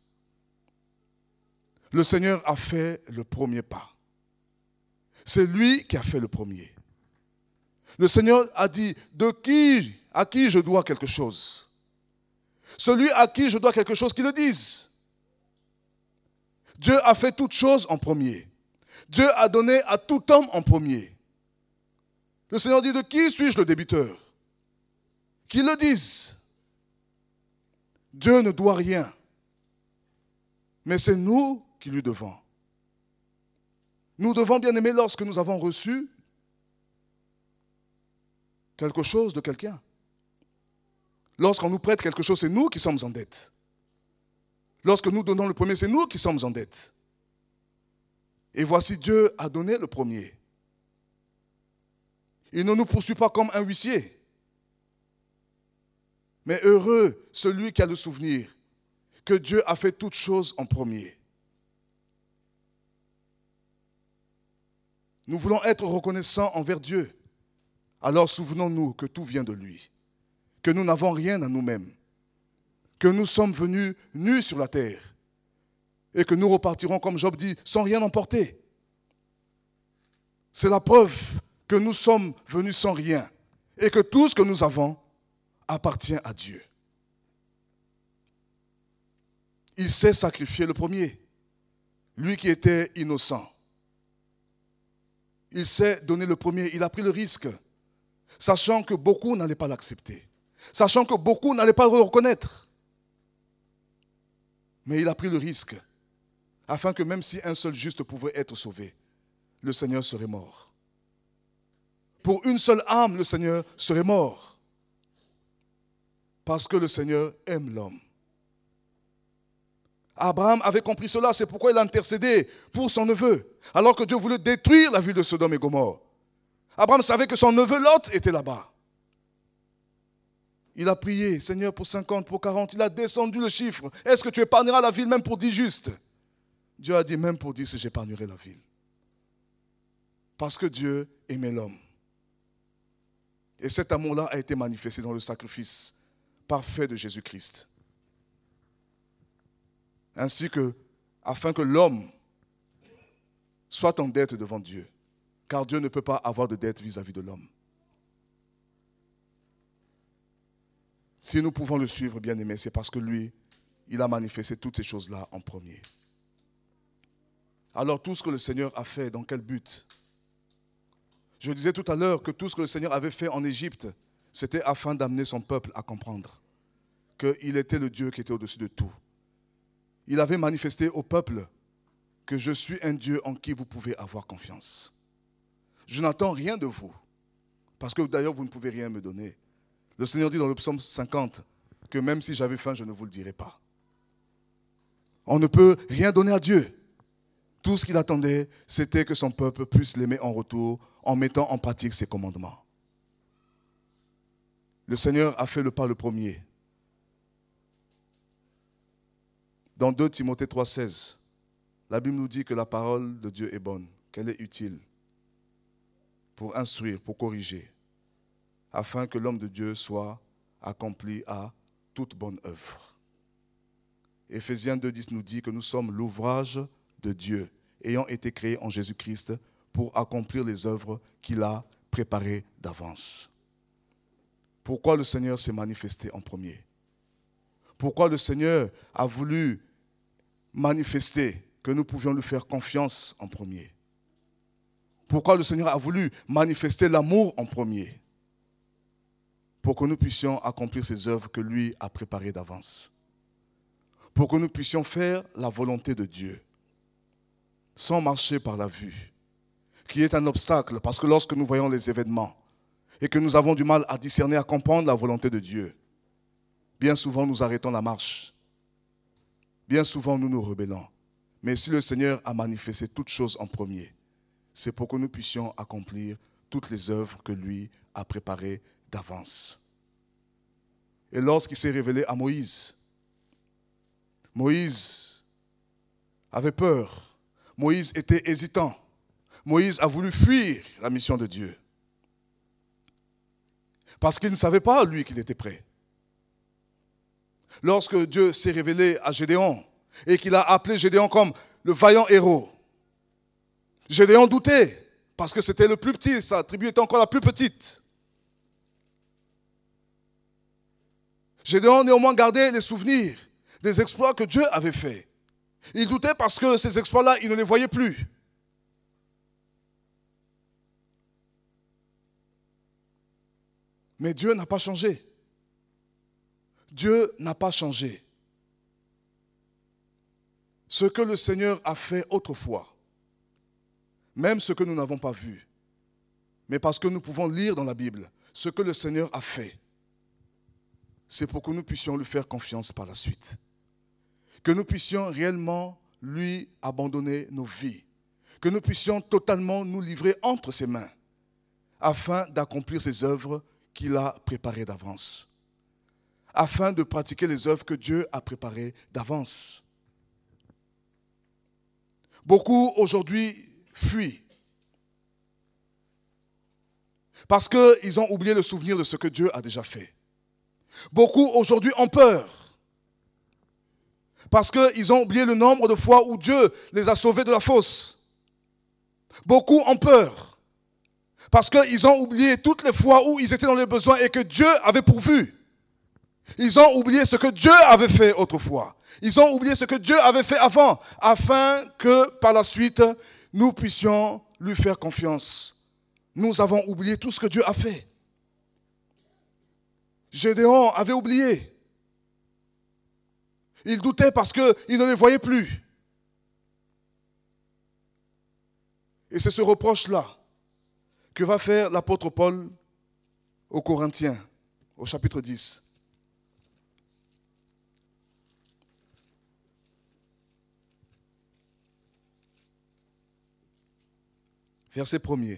Le Seigneur a fait le premier pas. C'est lui qui a fait le premier. Le Seigneur a dit, à qui je dois quelque chose? Celui à qui je dois quelque chose, qu'il le dise. Dieu a fait toutes choses en premier. Dieu a donné à tout homme en premier. Le Seigneur dit, de qui suis-je le débiteur? Qu'il le dise. Dieu ne doit rien. Mais c'est nous qui lui devons. Nous devons, bien aimer, lorsque nous avons reçu quelque chose de quelqu'un. Lorsqu'on nous prête quelque chose, c'est nous qui sommes en dette. Lorsque nous donnons le premier, c'est nous qui sommes en dette. Et voici, Dieu a donné le premier. Il ne nous poursuit pas comme un huissier. Mais heureux celui qui a le souvenir que Dieu a fait toutes choses en premier. Nous voulons être reconnaissants envers Dieu. Alors souvenons-nous que tout vient de lui, que nous n'avons rien à nous-mêmes, que nous sommes venus nus sur la terre et que nous repartirons, comme Job dit, sans rien emporter. C'est la preuve que nous sommes venus sans rien et que tout ce que nous avons appartient à Dieu. Il s'est sacrifié le premier, lui qui était innocent. Il s'est donné le premier, il a pris le risque, sachant que beaucoup n'allaient pas l'accepter, sachant que beaucoup n'allaient pas le reconnaître. Mais il a pris le risque, afin que même si un seul juste pouvait être sauvé, le Seigneur serait mort. Pour une seule âme, le Seigneur serait mort. Parce que le Seigneur aime l'homme. Abraham avait compris cela, c'est pourquoi il a intercédé pour son neveu, alors que Dieu voulait détruire la ville de Sodome et Gomorrhe. Abraham savait que son neveu Lot était là-bas. Il a prié, Seigneur, pour 50, pour 40, il a descendu le chiffre. Est-ce que tu épargneras la ville même pour 10 justes? Dieu a dit, même pour 10, j'épargnerai la ville. Parce que Dieu aimait l'homme. Et cet amour-là a été manifesté dans le sacrifice parfait de Jésus-Christ. Ainsi que, afin que l'homme soit en dette devant Dieu, car Dieu ne peut pas avoir de dette vis-à-vis de l'homme. Si nous pouvons le suivre, bien-aimés, c'est parce que lui, il a manifesté toutes ces choses-là en premier. Alors tout ce que le Seigneur a fait, dans quel but? Je disais tout à l'heure que tout ce que le Seigneur avait fait en Égypte, c'était afin d'amener son peuple à comprendre qu'il était le Dieu qui était au-dessus de tout. Il avait manifesté au peuple que je suis un Dieu en qui vous pouvez avoir confiance. Je n'attends rien de vous, parce que d'ailleurs vous ne pouvez rien me donner. Le Seigneur dit dans le psaume 50 que même si j'avais faim, je ne vous le dirais pas. On ne peut rien donner à Dieu. Tout ce qu'il attendait, c'était que son peuple puisse l'aimer en retour en mettant en pratique ses commandements. Le Seigneur a fait le pas le premier. Dans 2 Timothée 3,16, la Bible nous dit que la parole de Dieu est bonne, qu'elle est utile pour instruire, pour corriger, afin que l'homme de Dieu soit accompli à toute bonne œuvre. Éphésiens 2,10 nous dit que nous sommes l'ouvrage de Dieu, ayant été créés en Jésus-Christ pour accomplir les œuvres qu'il a préparées d'avance. Pourquoi le Seigneur s'est manifesté en premier? Pourquoi le Seigneur a voulu manifester que nous pouvions lui faire confiance en premier? Pourquoi le Seigneur a voulu manifester l'amour en premier? Pour que nous puissions accomplir ces œuvres que lui a préparées d'avance. Pour que nous puissions faire la volonté de Dieu, sans marcher par la vue, qui est un obstacle, parce que lorsque nous voyons les événements et que nous avons du mal à discerner, à comprendre la volonté de Dieu, bien souvent nous arrêtons la marche. Bien souvent nous nous rebellons. Mais si le Seigneur a manifesté toutes choses en premier, c'est pour que nous puissions accomplir toutes les œuvres que lui a préparées d'avance. Et lorsqu'il s'est révélé à Moïse, Moïse avait peur. Moïse était hésitant. Moïse a voulu fuir la mission de Dieu. Parce qu'il ne savait pas, lui, qu'il était prêt. Lorsque Dieu s'est révélé à Gédéon et qu'il a appelé Gédéon comme le vaillant héros, Gédéon doutait parce que c'était le plus petit, sa tribu était encore la plus petite. Gédéon néanmoins gardait les souvenirs des exploits que Dieu avait faits. Il doutait parce que ces exploits-là, il ne les voyait plus. Mais Dieu n'a pas changé. Dieu n'a pas changé. Ce que le Seigneur a fait autrefois, même ce que nous n'avons pas vu, mais parce que nous pouvons lire dans la Bible ce que le Seigneur a fait, c'est pour que nous puissions lui faire confiance par la suite. Que nous puissions réellement lui abandonner nos vies. Que nous puissions totalement nous livrer entre ses mains afin d'accomplir ces œuvres qu'il a préparées d'avance. Afin de pratiquer les œuvres que Dieu a préparées d'avance. Beaucoup aujourd'hui fuient parce qu'ils ont oublié le souvenir de ce que Dieu a déjà fait. Beaucoup aujourd'hui ont peur parce qu'ils ont oublié le nombre de fois où Dieu les a sauvés de la fosse. Beaucoup ont peur parce qu'ils ont oublié toutes les fois où ils étaient dans les besoins et que Dieu avait pourvu. Ils ont oublié ce que Dieu avait fait autrefois. Ils ont oublié ce que Dieu avait fait avant, afin que par la suite, nous puissions lui faire confiance. Nous avons oublié tout ce que Dieu a fait. Gédéon avait oublié. Il doutait parce qu'il ne les voyait plus. Et c'est ce reproche-là que va faire l'apôtre Paul aux Corinthiens, au chapitre 10. Verset 1er.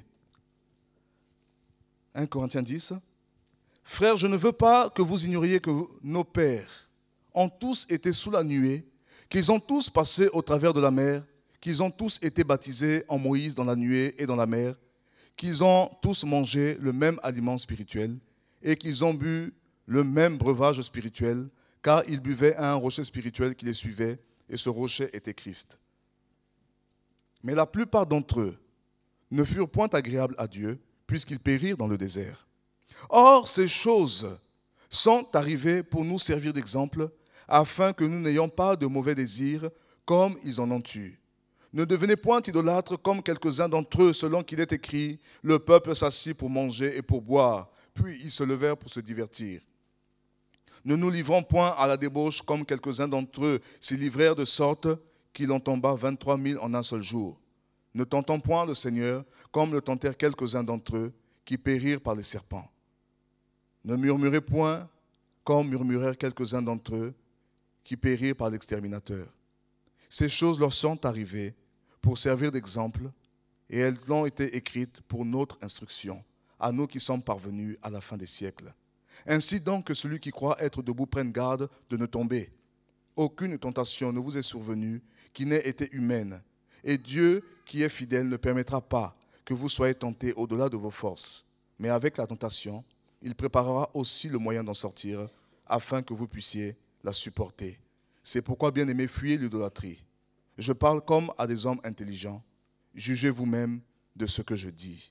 1 Corinthiens 10. Frères, je ne veux pas que vous ignoriez que nos pères ont tous été sous la nuée, qu'ils ont tous passé au travers de la mer, qu'ils ont tous été baptisés en Moïse dans la nuée et dans la mer, qu'ils ont tous mangé le même aliment spirituel et qu'ils ont bu le même breuvage spirituel, car ils buvaient à un rocher spirituel qui les suivait, et ce rocher était Christ. Mais la plupart d'entre eux ne furent point agréables à Dieu, puisqu'ils périrent dans le désert. Or, ces choses sont arrivées pour nous servir d'exemple, afin que nous n'ayons pas de mauvais désirs, comme ils en ont eu. Ne devenez point idolâtres comme quelques-uns d'entre eux, selon qu'il est écrit, le peuple s'assit pour manger et pour boire, puis ils se levèrent pour se divertir. Ne nous livrons point à la débauche comme quelques-uns d'entre eux s'y livrèrent de sorte qu'il en tomba 23 000 en un seul jour. Ne tentons point le Seigneur comme le tentèrent quelques-uns d'entre eux qui périrent par les serpents. Ne murmurez point comme murmurèrent quelques-uns d'entre eux qui périrent par l'exterminateur. Ces choses leur sont arrivées pour servir d'exemple et elles ont été écrites pour notre instruction, à nous qui sommes parvenus à la fin des siècles. Ainsi donc que celui qui croit être debout prenne garde de ne tomber. Aucune tentation ne vous est survenue qui n'ait été humaine. Et Dieu, qui est fidèle, ne permettra pas que vous soyez tentés au-delà de vos forces. Mais avec la tentation, il préparera aussi le moyen d'en sortir, afin que vous puissiez la supporter. C'est pourquoi, bien-aimés, fuyez l'idolâtrie. Je parle comme à des hommes intelligents. Jugez vous-même de ce que je dis.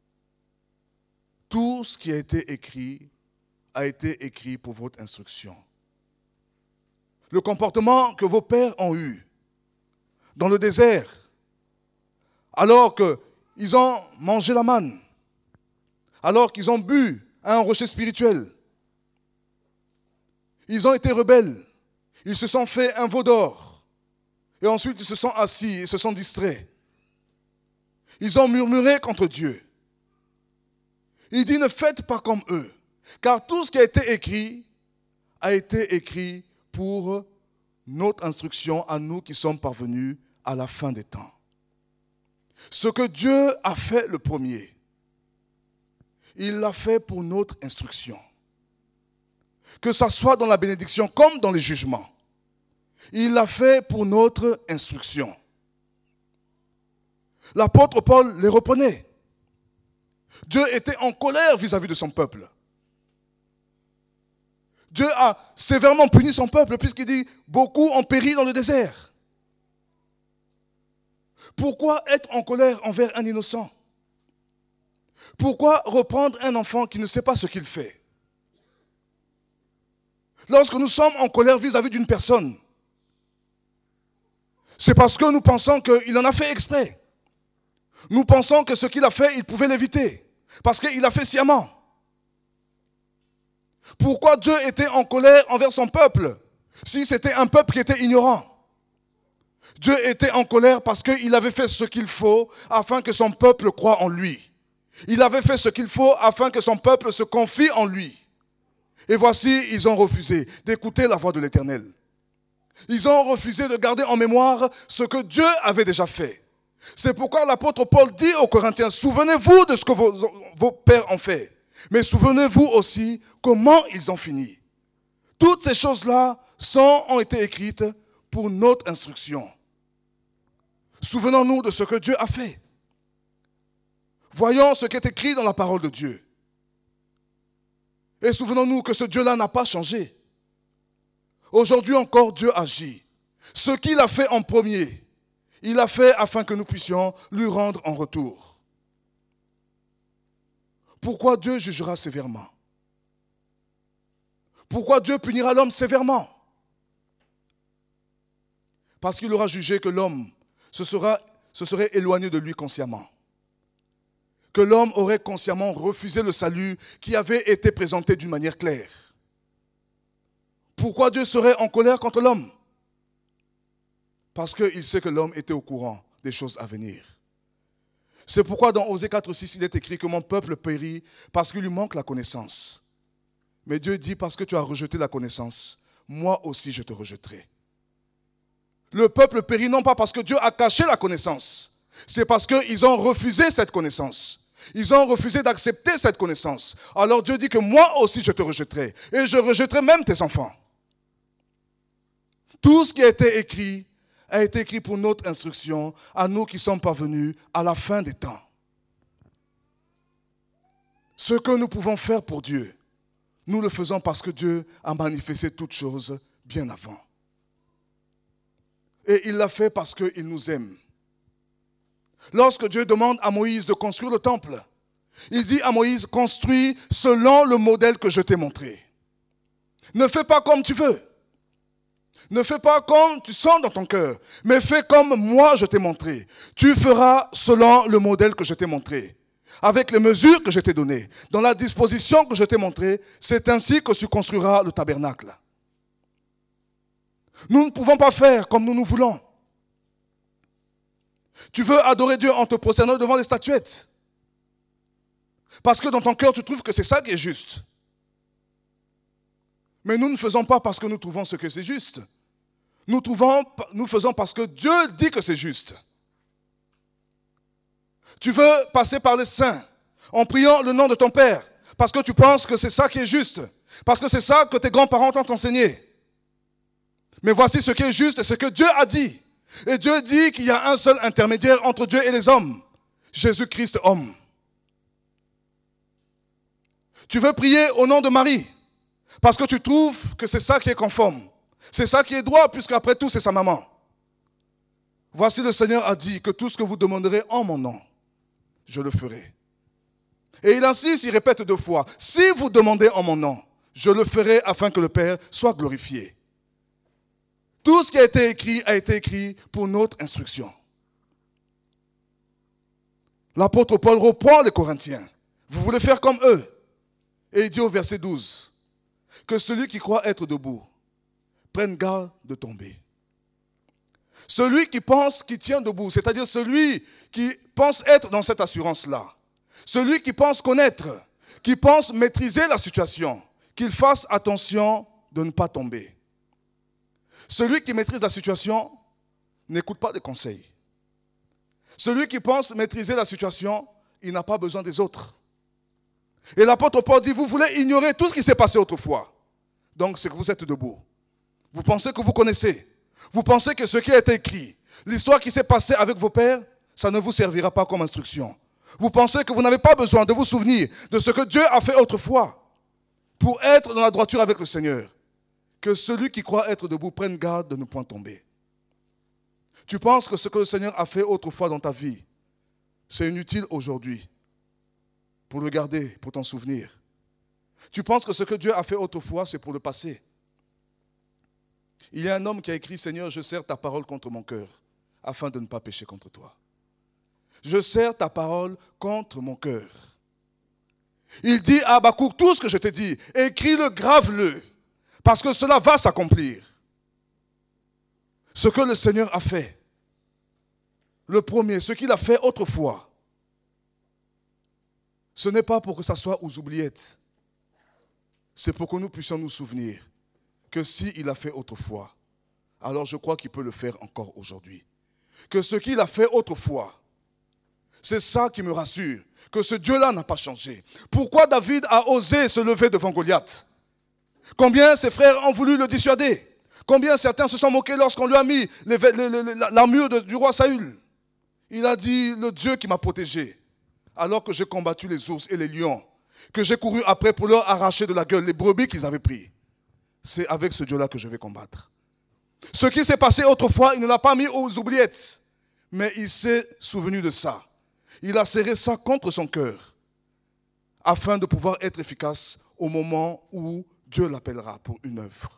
Tout ce qui a été écrit pour votre instruction. Le comportement que vos pères ont eu dans le désert, alors qu'ils ont mangé la manne, alors qu'ils ont bu à un rocher spirituel, ils ont été rebelles, ils se sont fait un veau d'or, et ensuite ils se sont assis et se sont distraits. Ils ont murmuré contre Dieu. Il dit, ne faites pas comme eux. Car tout ce qui a été écrit pour notre instruction à nous qui sommes parvenus à la fin des temps. Ce que Dieu a fait le premier, il l'a fait pour notre instruction. Que ce soit dans la bénédiction comme dans les jugements, il l'a fait pour notre instruction. L'apôtre Paul les reprenait. Dieu était en colère vis-à-vis de son peuple. Dieu a sévèrement puni son peuple puisqu'il dit « Beaucoup ont péri dans le désert ». Pourquoi être en colère envers un innocent? Pourquoi reprendre un enfant qui ne sait pas ce qu'il fait? Lorsque nous sommes en colère vis-à-vis d'une personne, c'est parce que nous pensons qu'il en a fait exprès. Nous pensons que ce qu'il a fait, il pouvait l'éviter. Parce qu'il a fait sciemment. Pourquoi Dieu était en colère envers son peuple si c'était un peuple qui était ignorant? Dieu était en colère parce qu'il avait fait ce qu'il faut afin que son peuple croie en lui. Il avait fait ce qu'il faut afin que son peuple se confie en lui. Et voici, ils ont refusé d'écouter la voix de l'Éternel. Ils ont refusé de garder en mémoire ce que Dieu avait déjà fait. C'est pourquoi l'apôtre Paul dit aux Corinthiens, souvenez-vous de ce que vos pères ont fait. Mais souvenez-vous aussi comment ils ont fini. Toutes ces choses-là ont été écrites pour notre instruction. Souvenons-nous de ce que Dieu a fait. Voyons ce qui est écrit dans la parole de Dieu. Et souvenons-nous que ce Dieu-là n'a pas changé. Aujourd'hui encore, Dieu agit. Ce qu'il a fait en premier, il a fait afin que nous puissions lui rendre en retour. Pourquoi Dieu jugera sévèrement? Pourquoi Dieu punira l'homme sévèrement? Parce qu'il aura jugé que l'homme se serait éloigné de lui consciemment. Que l'homme aurait consciemment refusé le salut qui avait été présenté d'une manière claire. Pourquoi Dieu serait en colère contre l'homme? Parce qu'il sait que l'homme était au courant des choses à venir. C'est pourquoi dans Osée 4:6, il est écrit que mon peuple périt parce qu'il lui manque la connaissance. Mais Dieu dit, parce que tu as rejeté la connaissance, moi aussi je te rejetterai. Le peuple périt non pas parce que Dieu a caché la connaissance, c'est parce qu'ils ont refusé cette connaissance. Ils ont refusé d'accepter cette connaissance. Alors Dieu dit que moi aussi je te rejetterai. Et je rejetterai même tes enfants. Tout ce qui a été écrit pour notre instruction, à nous qui sommes parvenus à la fin des temps. Ce que nous pouvons faire pour Dieu, nous le faisons parce que Dieu a manifesté toutes choses bien avant. Et il l'a fait parce qu'il nous aime. Lorsque Dieu demande à Moïse de construire le temple, il dit à Moïse, construis selon le modèle que je t'ai montré. Ne fais pas comme tu veux. Ne fais pas comme tu sens dans ton cœur, mais fais comme moi je t'ai montré. Tu feras selon le modèle que je t'ai montré, avec les mesures que je t'ai données, dans la disposition que je t'ai montrée. C'est ainsi que tu construiras le tabernacle. Nous ne pouvons pas faire comme nous voulons. Tu veux adorer Dieu en te prosternant devant les statuettes, parce que dans ton cœur tu trouves que c'est ça qui est juste. Mais nous ne faisons pas parce que nous trouvons ce que c'est juste. Nous faisons parce que Dieu dit que c'est juste. Tu veux passer par les saints en priant le nom de ton Père parce que tu penses que c'est ça qui est juste, parce que c'est ça que tes grands-parents t'ont enseigné. Mais voici ce qui est juste et ce que Dieu a dit. Et Dieu dit qu'il y a un seul intermédiaire entre Dieu et les hommes, Jésus-Christ homme. Tu veux prier au nom de Marie parce que tu trouves que c'est ça qui est conforme. C'est ça qui est droit, puisqu'après tout, c'est sa maman. Voici le Seigneur a dit que tout ce que vous demanderez en mon nom, je le ferai. Et il insiste, il répète 2 fois. Si vous demandez en mon nom, je le ferai afin que le Père soit glorifié. Tout ce qui a été écrit pour notre instruction. L'apôtre Paul reprend les Corinthiens. Vous voulez faire comme eux. Et il dit au verset 12, que celui qui croit être debout, prenne garde de tomber. Celui qui pense qu'il tient debout, c'est-à-dire celui qui pense être dans cette assurance-là, celui qui pense connaître, qui pense maîtriser la situation, qu'il fasse attention de ne pas tomber. Celui qui maîtrise la situation n'écoute pas des conseils. Celui qui pense maîtriser la situation, il n'a pas besoin des autres. Et l'apôtre Paul dit, vous voulez ignorer tout ce qui s'est passé autrefois. Donc c'est que vous êtes debout. Vous pensez que vous connaissez. Vous pensez que ce qui a été écrit, l'histoire qui s'est passée avec vos pères, ça ne vous servira pas comme instruction. Vous pensez que vous n'avez pas besoin de vous souvenir de ce que Dieu a fait autrefois pour être dans la droiture avec le Seigneur. Que celui qui croit être debout prenne garde de ne point tomber. Tu penses que ce que le Seigneur a fait autrefois dans ta vie, c'est inutile aujourd'hui pour le garder, pour t'en souvenir. Tu penses que ce que Dieu a fait autrefois, c'est pour le passé. Il y a un homme qui a écrit, Seigneur, je serre ta parole contre mon cœur, afin de ne pas pécher contre toi. Je serre ta parole contre mon cœur. Il dit à Habakkuk, tout ce que je t'ai dit, écris-le, grave-le, parce que cela va s'accomplir. Ce que le Seigneur a fait, le premier, ce qu'il a fait autrefois, ce n'est pas pour que ça soit aux oubliettes. C'est pour que nous puissions nous souvenir que s'il a fait autrefois, alors je crois qu'il peut le faire encore aujourd'hui. Que ce qu'il a fait autrefois, c'est ça qui me rassure, que ce Dieu-là n'a pas changé. Pourquoi David a osé se lever devant Goliath? Combien ses frères ont voulu le dissuader? Combien certains se sont moqués lorsqu'on lui a mis l'armure du roi Saül? Il a dit, le Dieu qui m'a protégé, alors que j'ai combattu les ours et les lions, que j'ai couru après pour leur arracher de la gueule les brebis qu'ils avaient pris. C'est avec ce Dieu-là que je vais combattre. Ce qui s'est passé autrefois, il ne l'a pas mis aux oubliettes, mais il s'est souvenu de ça. Il a serré ça contre son cœur, afin de pouvoir être efficace au moment où Dieu l'appellera pour une œuvre.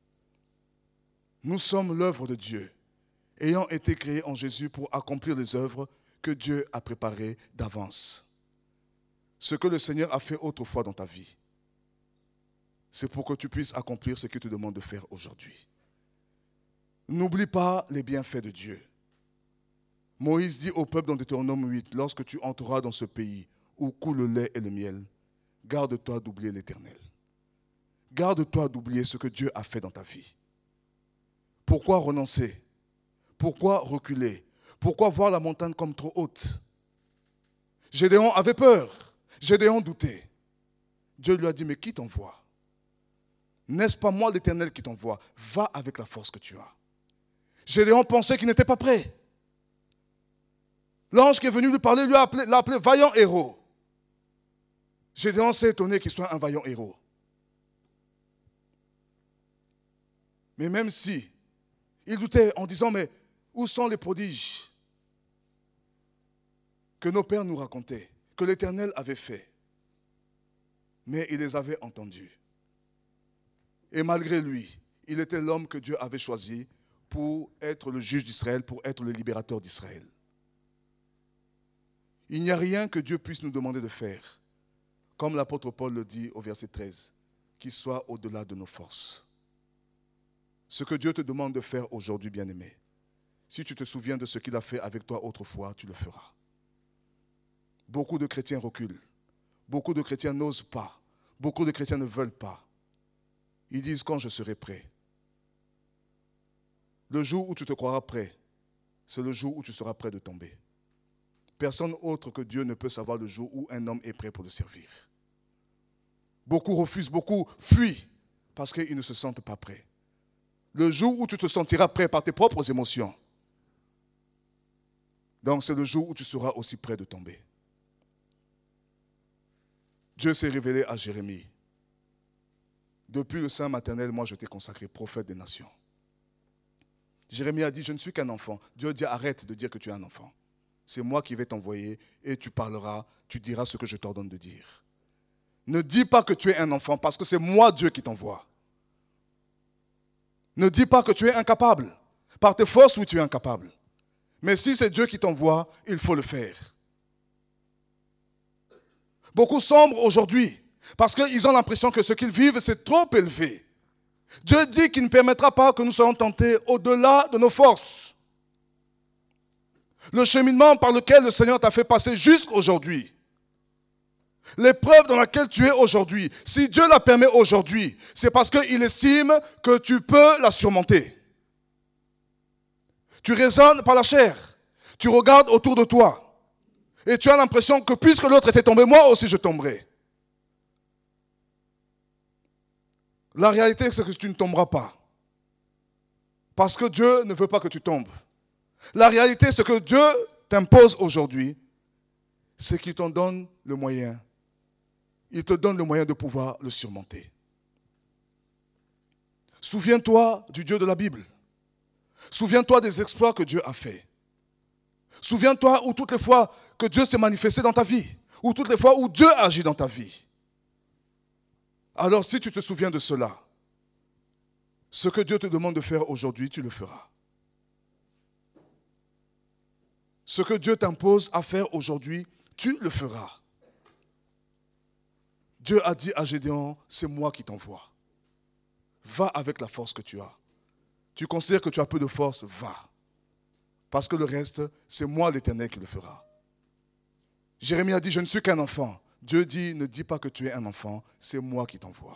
Nous sommes l'œuvre de Dieu, ayant été créés en Jésus pour accomplir les œuvres que Dieu a préparées d'avance. Ce que le Seigneur a fait autrefois dans ta vie, c'est pour que tu puisses accomplir ce qu'il te demande de faire aujourd'hui. N'oublie pas les bienfaits de Dieu. Moïse dit au peuple dans Deutéronome 8, lorsque tu entreras dans ce pays où coule le lait et le miel, garde-toi d'oublier l'Éternel. Garde-toi d'oublier ce que Dieu a fait dans ta vie. Pourquoi renoncer? Pourquoi reculer? Pourquoi voir la montagne comme trop haute? Gédéon avait peur. Gédéon doutait. Dieu lui a dit, mais qui t'envoie? N'est-ce pas moi l'Éternel qui t'envoie? Va avec la force que tu as. Gédéon pensait qu'il n'était pas prêt. L'ange qui est venu lui parler l'a appelé vaillant héros. Gédéon s'est étonné qu'il soit un vaillant héros. Mais même si il doutait en disant, mais où sont les prodiges? que nos pères nous racontaient, que l'Éternel avait fait. Mais il les avait entendus. Et malgré lui, il était l'homme que Dieu avait choisi pour être le juge d'Israël, pour être le libérateur d'Israël. Il n'y a rien que Dieu puisse nous demander de faire, comme l'apôtre Paul le dit au verset 13, qui soit au-delà de nos forces. Ce que Dieu te demande de faire aujourd'hui, bien-aimé, si tu te souviens de ce qu'il a fait avec toi autrefois, tu le feras. Beaucoup de chrétiens reculent. Beaucoup de chrétiens n'osent pas. Beaucoup de chrétiens ne veulent pas. Ils disent quand je serai prêt. Le jour où tu te croiras prêt, c'est le jour où tu seras prêt de tomber. Personne autre que Dieu ne peut savoir le jour où un homme est prêt pour le servir. Beaucoup refusent, beaucoup fuient parce qu'ils ne se sentent pas prêts. Le jour où tu te sentiras prêt par tes propres émotions, donc c'est le jour où tu seras aussi prêt de tomber. Dieu s'est révélé à Jérémie. Depuis le sein maternel, moi je t'ai consacré prophète des nations. Jérémie a dit, je ne suis qu'un enfant. Dieu dit, arrête de dire que tu es un enfant. C'est moi qui vais t'envoyer et tu parleras, tu diras ce que je t'ordonne de dire. Ne dis pas que tu es un enfant parce que c'est moi Dieu qui t'envoie. Ne dis pas que tu es incapable. Par tes forces, oui, tu es incapable. Mais si c'est Dieu qui t'envoie, il faut le faire. Beaucoup sombrent aujourd'hui parce qu'ils ont l'impression que ce qu'ils vivent, c'est trop élevé. Dieu dit qu'il ne permettra pas que nous soyons tentés au-delà de nos forces. Le cheminement par lequel le Seigneur t'a fait passer jusqu'aujourd'hui, l'épreuve dans laquelle tu es aujourd'hui, si Dieu la permet aujourd'hui, c'est parce qu'il estime que tu peux la surmonter. Tu raisonnes par la chair, tu regardes autour de toi et tu as l'impression que puisque l'autre était tombé, moi aussi je tomberai. La réalité, c'est que tu ne tomberas pas. Parce que Dieu ne veut pas que tu tombes. La réalité, c'est que Dieu t'impose aujourd'hui, c'est qu'il t'en donne le moyen. Il te donne le moyen de pouvoir le surmonter. Souviens-toi du Dieu de la Bible. Souviens-toi des exploits que Dieu a faits. Souviens-toi où toutes les fois que Dieu s'est manifesté dans ta vie, ou toutes les fois où Dieu agit dans ta vie. Alors si tu te souviens de cela, ce que Dieu te demande de faire aujourd'hui, tu le feras. Ce que Dieu t'impose à faire aujourd'hui, tu le feras. Dieu a dit à Gédéon, c'est moi qui t'envoie. Va avec la force que tu as. Tu considères que tu as peu de force, va. Parce que le reste, c'est moi l'Éternel qui le fera. Jérémie a dit, je ne suis qu'un enfant. Dieu dit, ne dis pas que tu es un enfant, c'est moi qui t'envoie.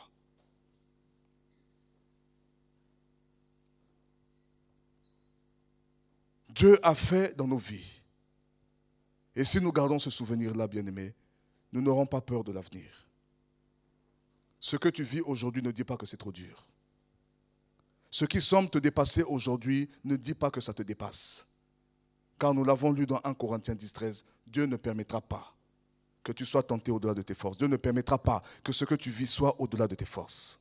Dieu a fait dans nos vies. Et si nous gardons ce souvenir-là, bien-aimés, nous n'aurons pas peur de l'avenir. Ce que tu vis aujourd'hui, ne dis pas que c'est trop dur. Ce qui semble te dépasser aujourd'hui, ne dis pas que ça te dépasse. Car nous l'avons lu dans 1 Corinthiens 10, 13, Dieu ne permettra pas que tu sois tenté au-delà de tes forces. Dieu ne permettra pas que ce que tu vis soit au-delà de tes forces.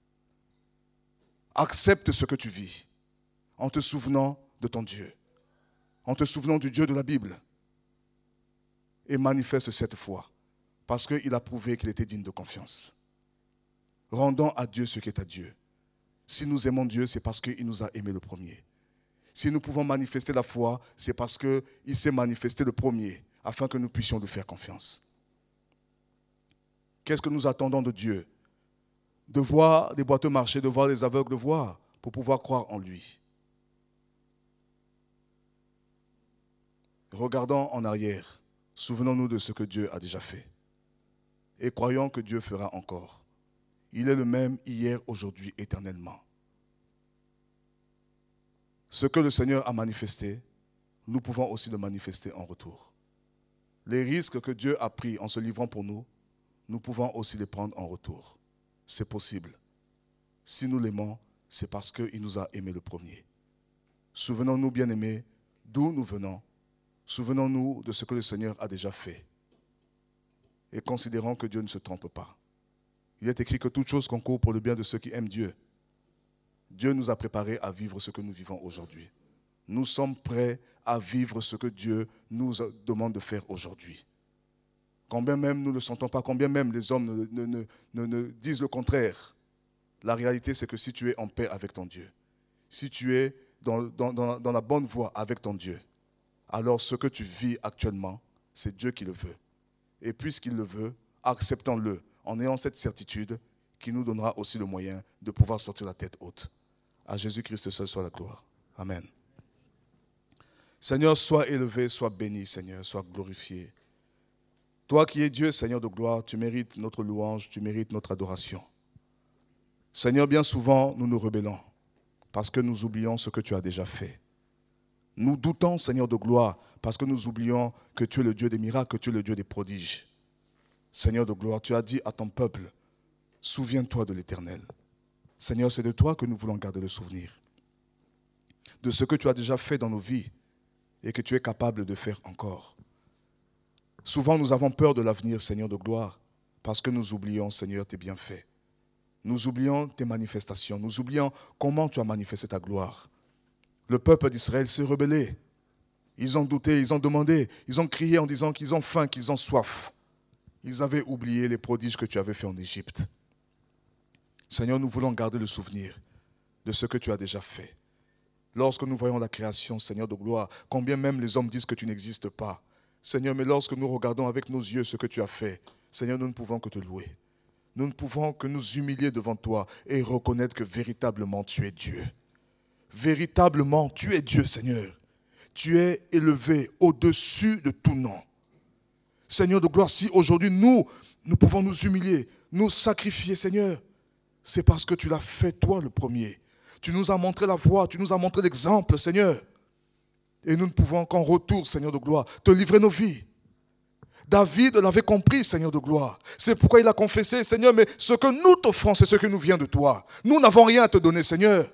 Accepte ce que tu vis en te souvenant de ton Dieu, en te souvenant du Dieu de la Bible et manifeste cette foi parce qu'il a prouvé qu'il était digne de confiance. Rendons à Dieu ce qui est à Dieu. Si nous aimons Dieu, c'est parce qu'il nous a aimés le premier. Si nous pouvons manifester la foi, c'est parce qu'il s'est manifesté le premier, afin que nous puissions lui faire confiance. Qu'est-ce que nous attendons de Dieu? De voir des boiteux marcher, de voir les aveugles voir, pour pouvoir croire en lui. Regardons en arrière, souvenons-nous de ce que Dieu a déjà fait. Et croyons que Dieu fera encore. Il est le même hier, aujourd'hui, éternellement. Ce que le Seigneur a manifesté, nous pouvons aussi le manifester en retour. Les risques que Dieu a pris en se livrant pour nous, nous pouvons aussi les prendre en retour. C'est possible. Si nous l'aimons, c'est parce qu'il nous a aimés le premier. Souvenons-nous, bien-aimés, d'où nous venons. Souvenons-nous de ce que le Seigneur a déjà fait. Et considérons que Dieu ne se trompe pas. Il est écrit que toute chose concourt pour le bien de ceux qui aiment Dieu. Dieu nous a préparés à vivre ce que nous vivons aujourd'hui. Nous sommes prêts à vivre ce que Dieu nous demande de faire aujourd'hui. Combien même nous ne le sentons pas, combien même les hommes ne disent le contraire. La réalité, c'est que si tu es en paix avec ton Dieu, si tu es dans la bonne voie avec ton Dieu, alors ce que tu vis actuellement, c'est Dieu qui le veut. Et puisqu'il le veut, acceptons-le en ayant cette certitude qui nous donnera aussi le moyen de pouvoir sortir la tête haute. À Jésus-Christ seul soit la gloire. Amen. Seigneur, sois élevé, sois béni, Seigneur, sois glorifié. Toi qui es Dieu, Seigneur de gloire, tu mérites notre louange, tu mérites notre adoration. Seigneur, bien souvent, nous nous rebellons parce que nous oublions ce que tu as déjà fait. Nous doutons, Seigneur de gloire, parce que nous oublions que tu es le Dieu des miracles, que tu es le Dieu des prodiges. Seigneur de gloire, tu as dit à ton peuple, souviens-toi de l'Éternel. Seigneur, c'est de toi que nous voulons garder le souvenir. De ce que tu as déjà fait dans nos vies et que tu es capable de faire encore. Souvent, nous avons peur de l'avenir, Seigneur de gloire, parce que nous oublions, Seigneur, tes bienfaits. Nous oublions tes manifestations. Nous oublions comment tu as manifesté ta gloire. Le peuple d'Israël s'est rebellé. Ils ont douté, ils ont demandé, ils ont crié en disant qu'ils ont faim, qu'ils ont soif. Ils avaient oublié les prodiges que tu avais faits en Égypte. Seigneur, nous voulons garder le souvenir de ce que tu as déjà fait. Lorsque nous voyons la création, Seigneur de gloire, combien même les hommes disent que tu n'existes pas. Seigneur, mais lorsque nous regardons avec nos yeux ce que tu as fait, Seigneur, nous ne pouvons que te louer. Nous ne pouvons que nous humilier devant toi et reconnaître que véritablement tu es Dieu. Véritablement, tu es Dieu, Seigneur. Tu es élevé au-dessus de tout nom. Seigneur de gloire, si aujourd'hui nous pouvons nous humilier, nous sacrifier, Seigneur, c'est parce que tu l'as fait toi le premier. Tu nous as montré la voie, tu nous as montré l'exemple, Seigneur. Et nous ne pouvons qu'en retour, Seigneur de gloire, te livrer nos vies. David l'avait compris, Seigneur de gloire. C'est pourquoi il a confessé, Seigneur, mais ce que nous t'offrons, c'est ce qui nous vient de toi. Nous n'avons rien à te donner, Seigneur.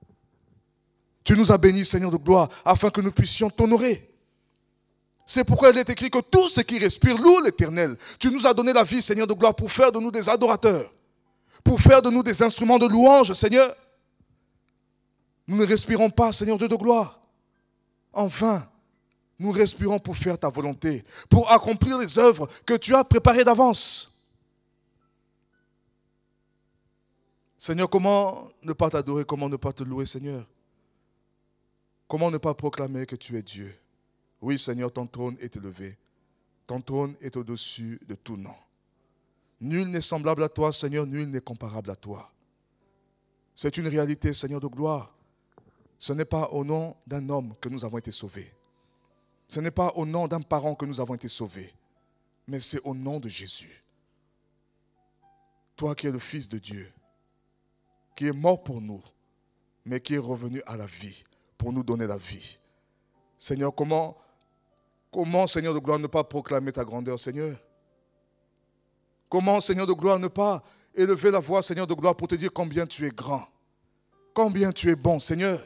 Tu nous as bénis, Seigneur de gloire, afin que nous puissions t'honorer. C'est pourquoi il est écrit que tout ce qui respire loue l'Éternel. Tu nous as donné la vie, Seigneur de gloire, pour faire de nous des adorateurs, pour faire de nous des instruments de louange, Seigneur. Nous ne respirons pas, Seigneur Dieu de gloire. Enfin, nous respirons pour faire ta volonté, pour accomplir les œuvres que tu as préparées d'avance. Seigneur, comment ne pas t'adorer, comment ne pas te louer, Seigneur? Comment ne pas proclamer que tu es Dieu? Oui, Seigneur, ton trône est élevé. Ton trône est au-dessus de tout nom. Nul n'est semblable à toi, Seigneur, nul n'est comparable à toi. C'est une réalité, Seigneur de gloire. Ce n'est pas au nom d'un homme que nous avons été sauvés. Ce n'est pas au nom d'un parent que nous avons été sauvés. Mais c'est au nom de Jésus. Toi qui es le Fils de Dieu, qui est mort pour nous, mais qui est revenu à la vie pour nous donner la vie. Seigneur, comment, Seigneur de gloire, ne pas proclamer ta grandeur, Seigneur? Comment, Seigneur de gloire, ne pas élever la voix, Seigneur de gloire, pour te dire combien tu es grand, combien tu es bon, Seigneur?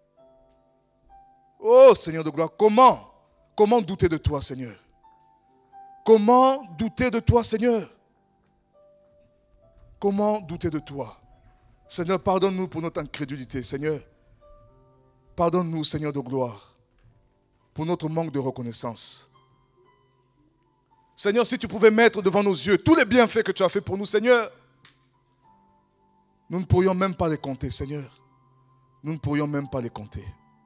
Oh, Seigneur de gloire, comment douter de toi, Seigneur? Comment douter de toi, Seigneur? Comment douter de toi? Seigneur, pardonne-nous pour notre incrédulité, Seigneur. Pardonne-nous, Seigneur de gloire, pour notre manque de reconnaissance. Seigneur, si tu pouvais mettre devant nos yeux tous les bienfaits que tu as fait pour nous, Seigneur, nous ne pourrions même pas les compter, Seigneur. Nous ne pourrions même pas les compter.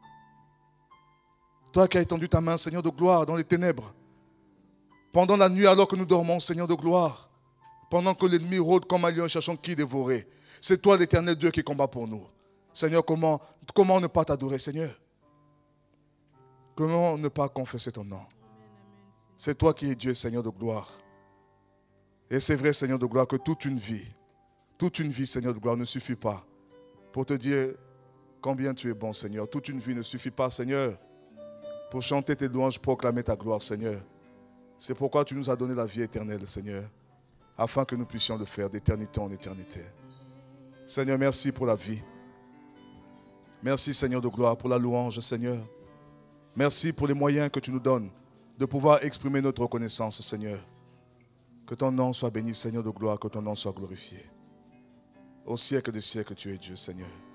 Toi qui as étendu ta main, Seigneur de gloire, dans les ténèbres, pendant la nuit alors que nous dormons, Seigneur de gloire, pendant que l'ennemi rôde comme un lion cherchant qui dévorer, c'est toi l'Éternel Dieu qui combat pour nous. Seigneur, comment ne pas t'adorer, Seigneur? Comment ne pas confesser ton nom? C'est toi qui es Dieu, Seigneur de gloire. Et c'est vrai, Seigneur de gloire, que toute une vie, Seigneur de gloire, ne suffit pas pour te dire combien tu es bon, Seigneur. Toute une vie ne suffit pas, Seigneur, pour chanter tes louanges, proclamer ta gloire, Seigneur. C'est pourquoi tu nous as donné la vie éternelle, Seigneur, afin que nous puissions le faire d'éternité en éternité. Seigneur, merci pour la vie. Merci, Seigneur de gloire, pour la louange, Seigneur. Merci pour les moyens que tu nous donnes de pouvoir exprimer notre reconnaissance, Seigneur. Que ton nom soit béni, Seigneur de gloire, que ton nom soit glorifié. Au siècle des siècles, tu es Dieu, Seigneur.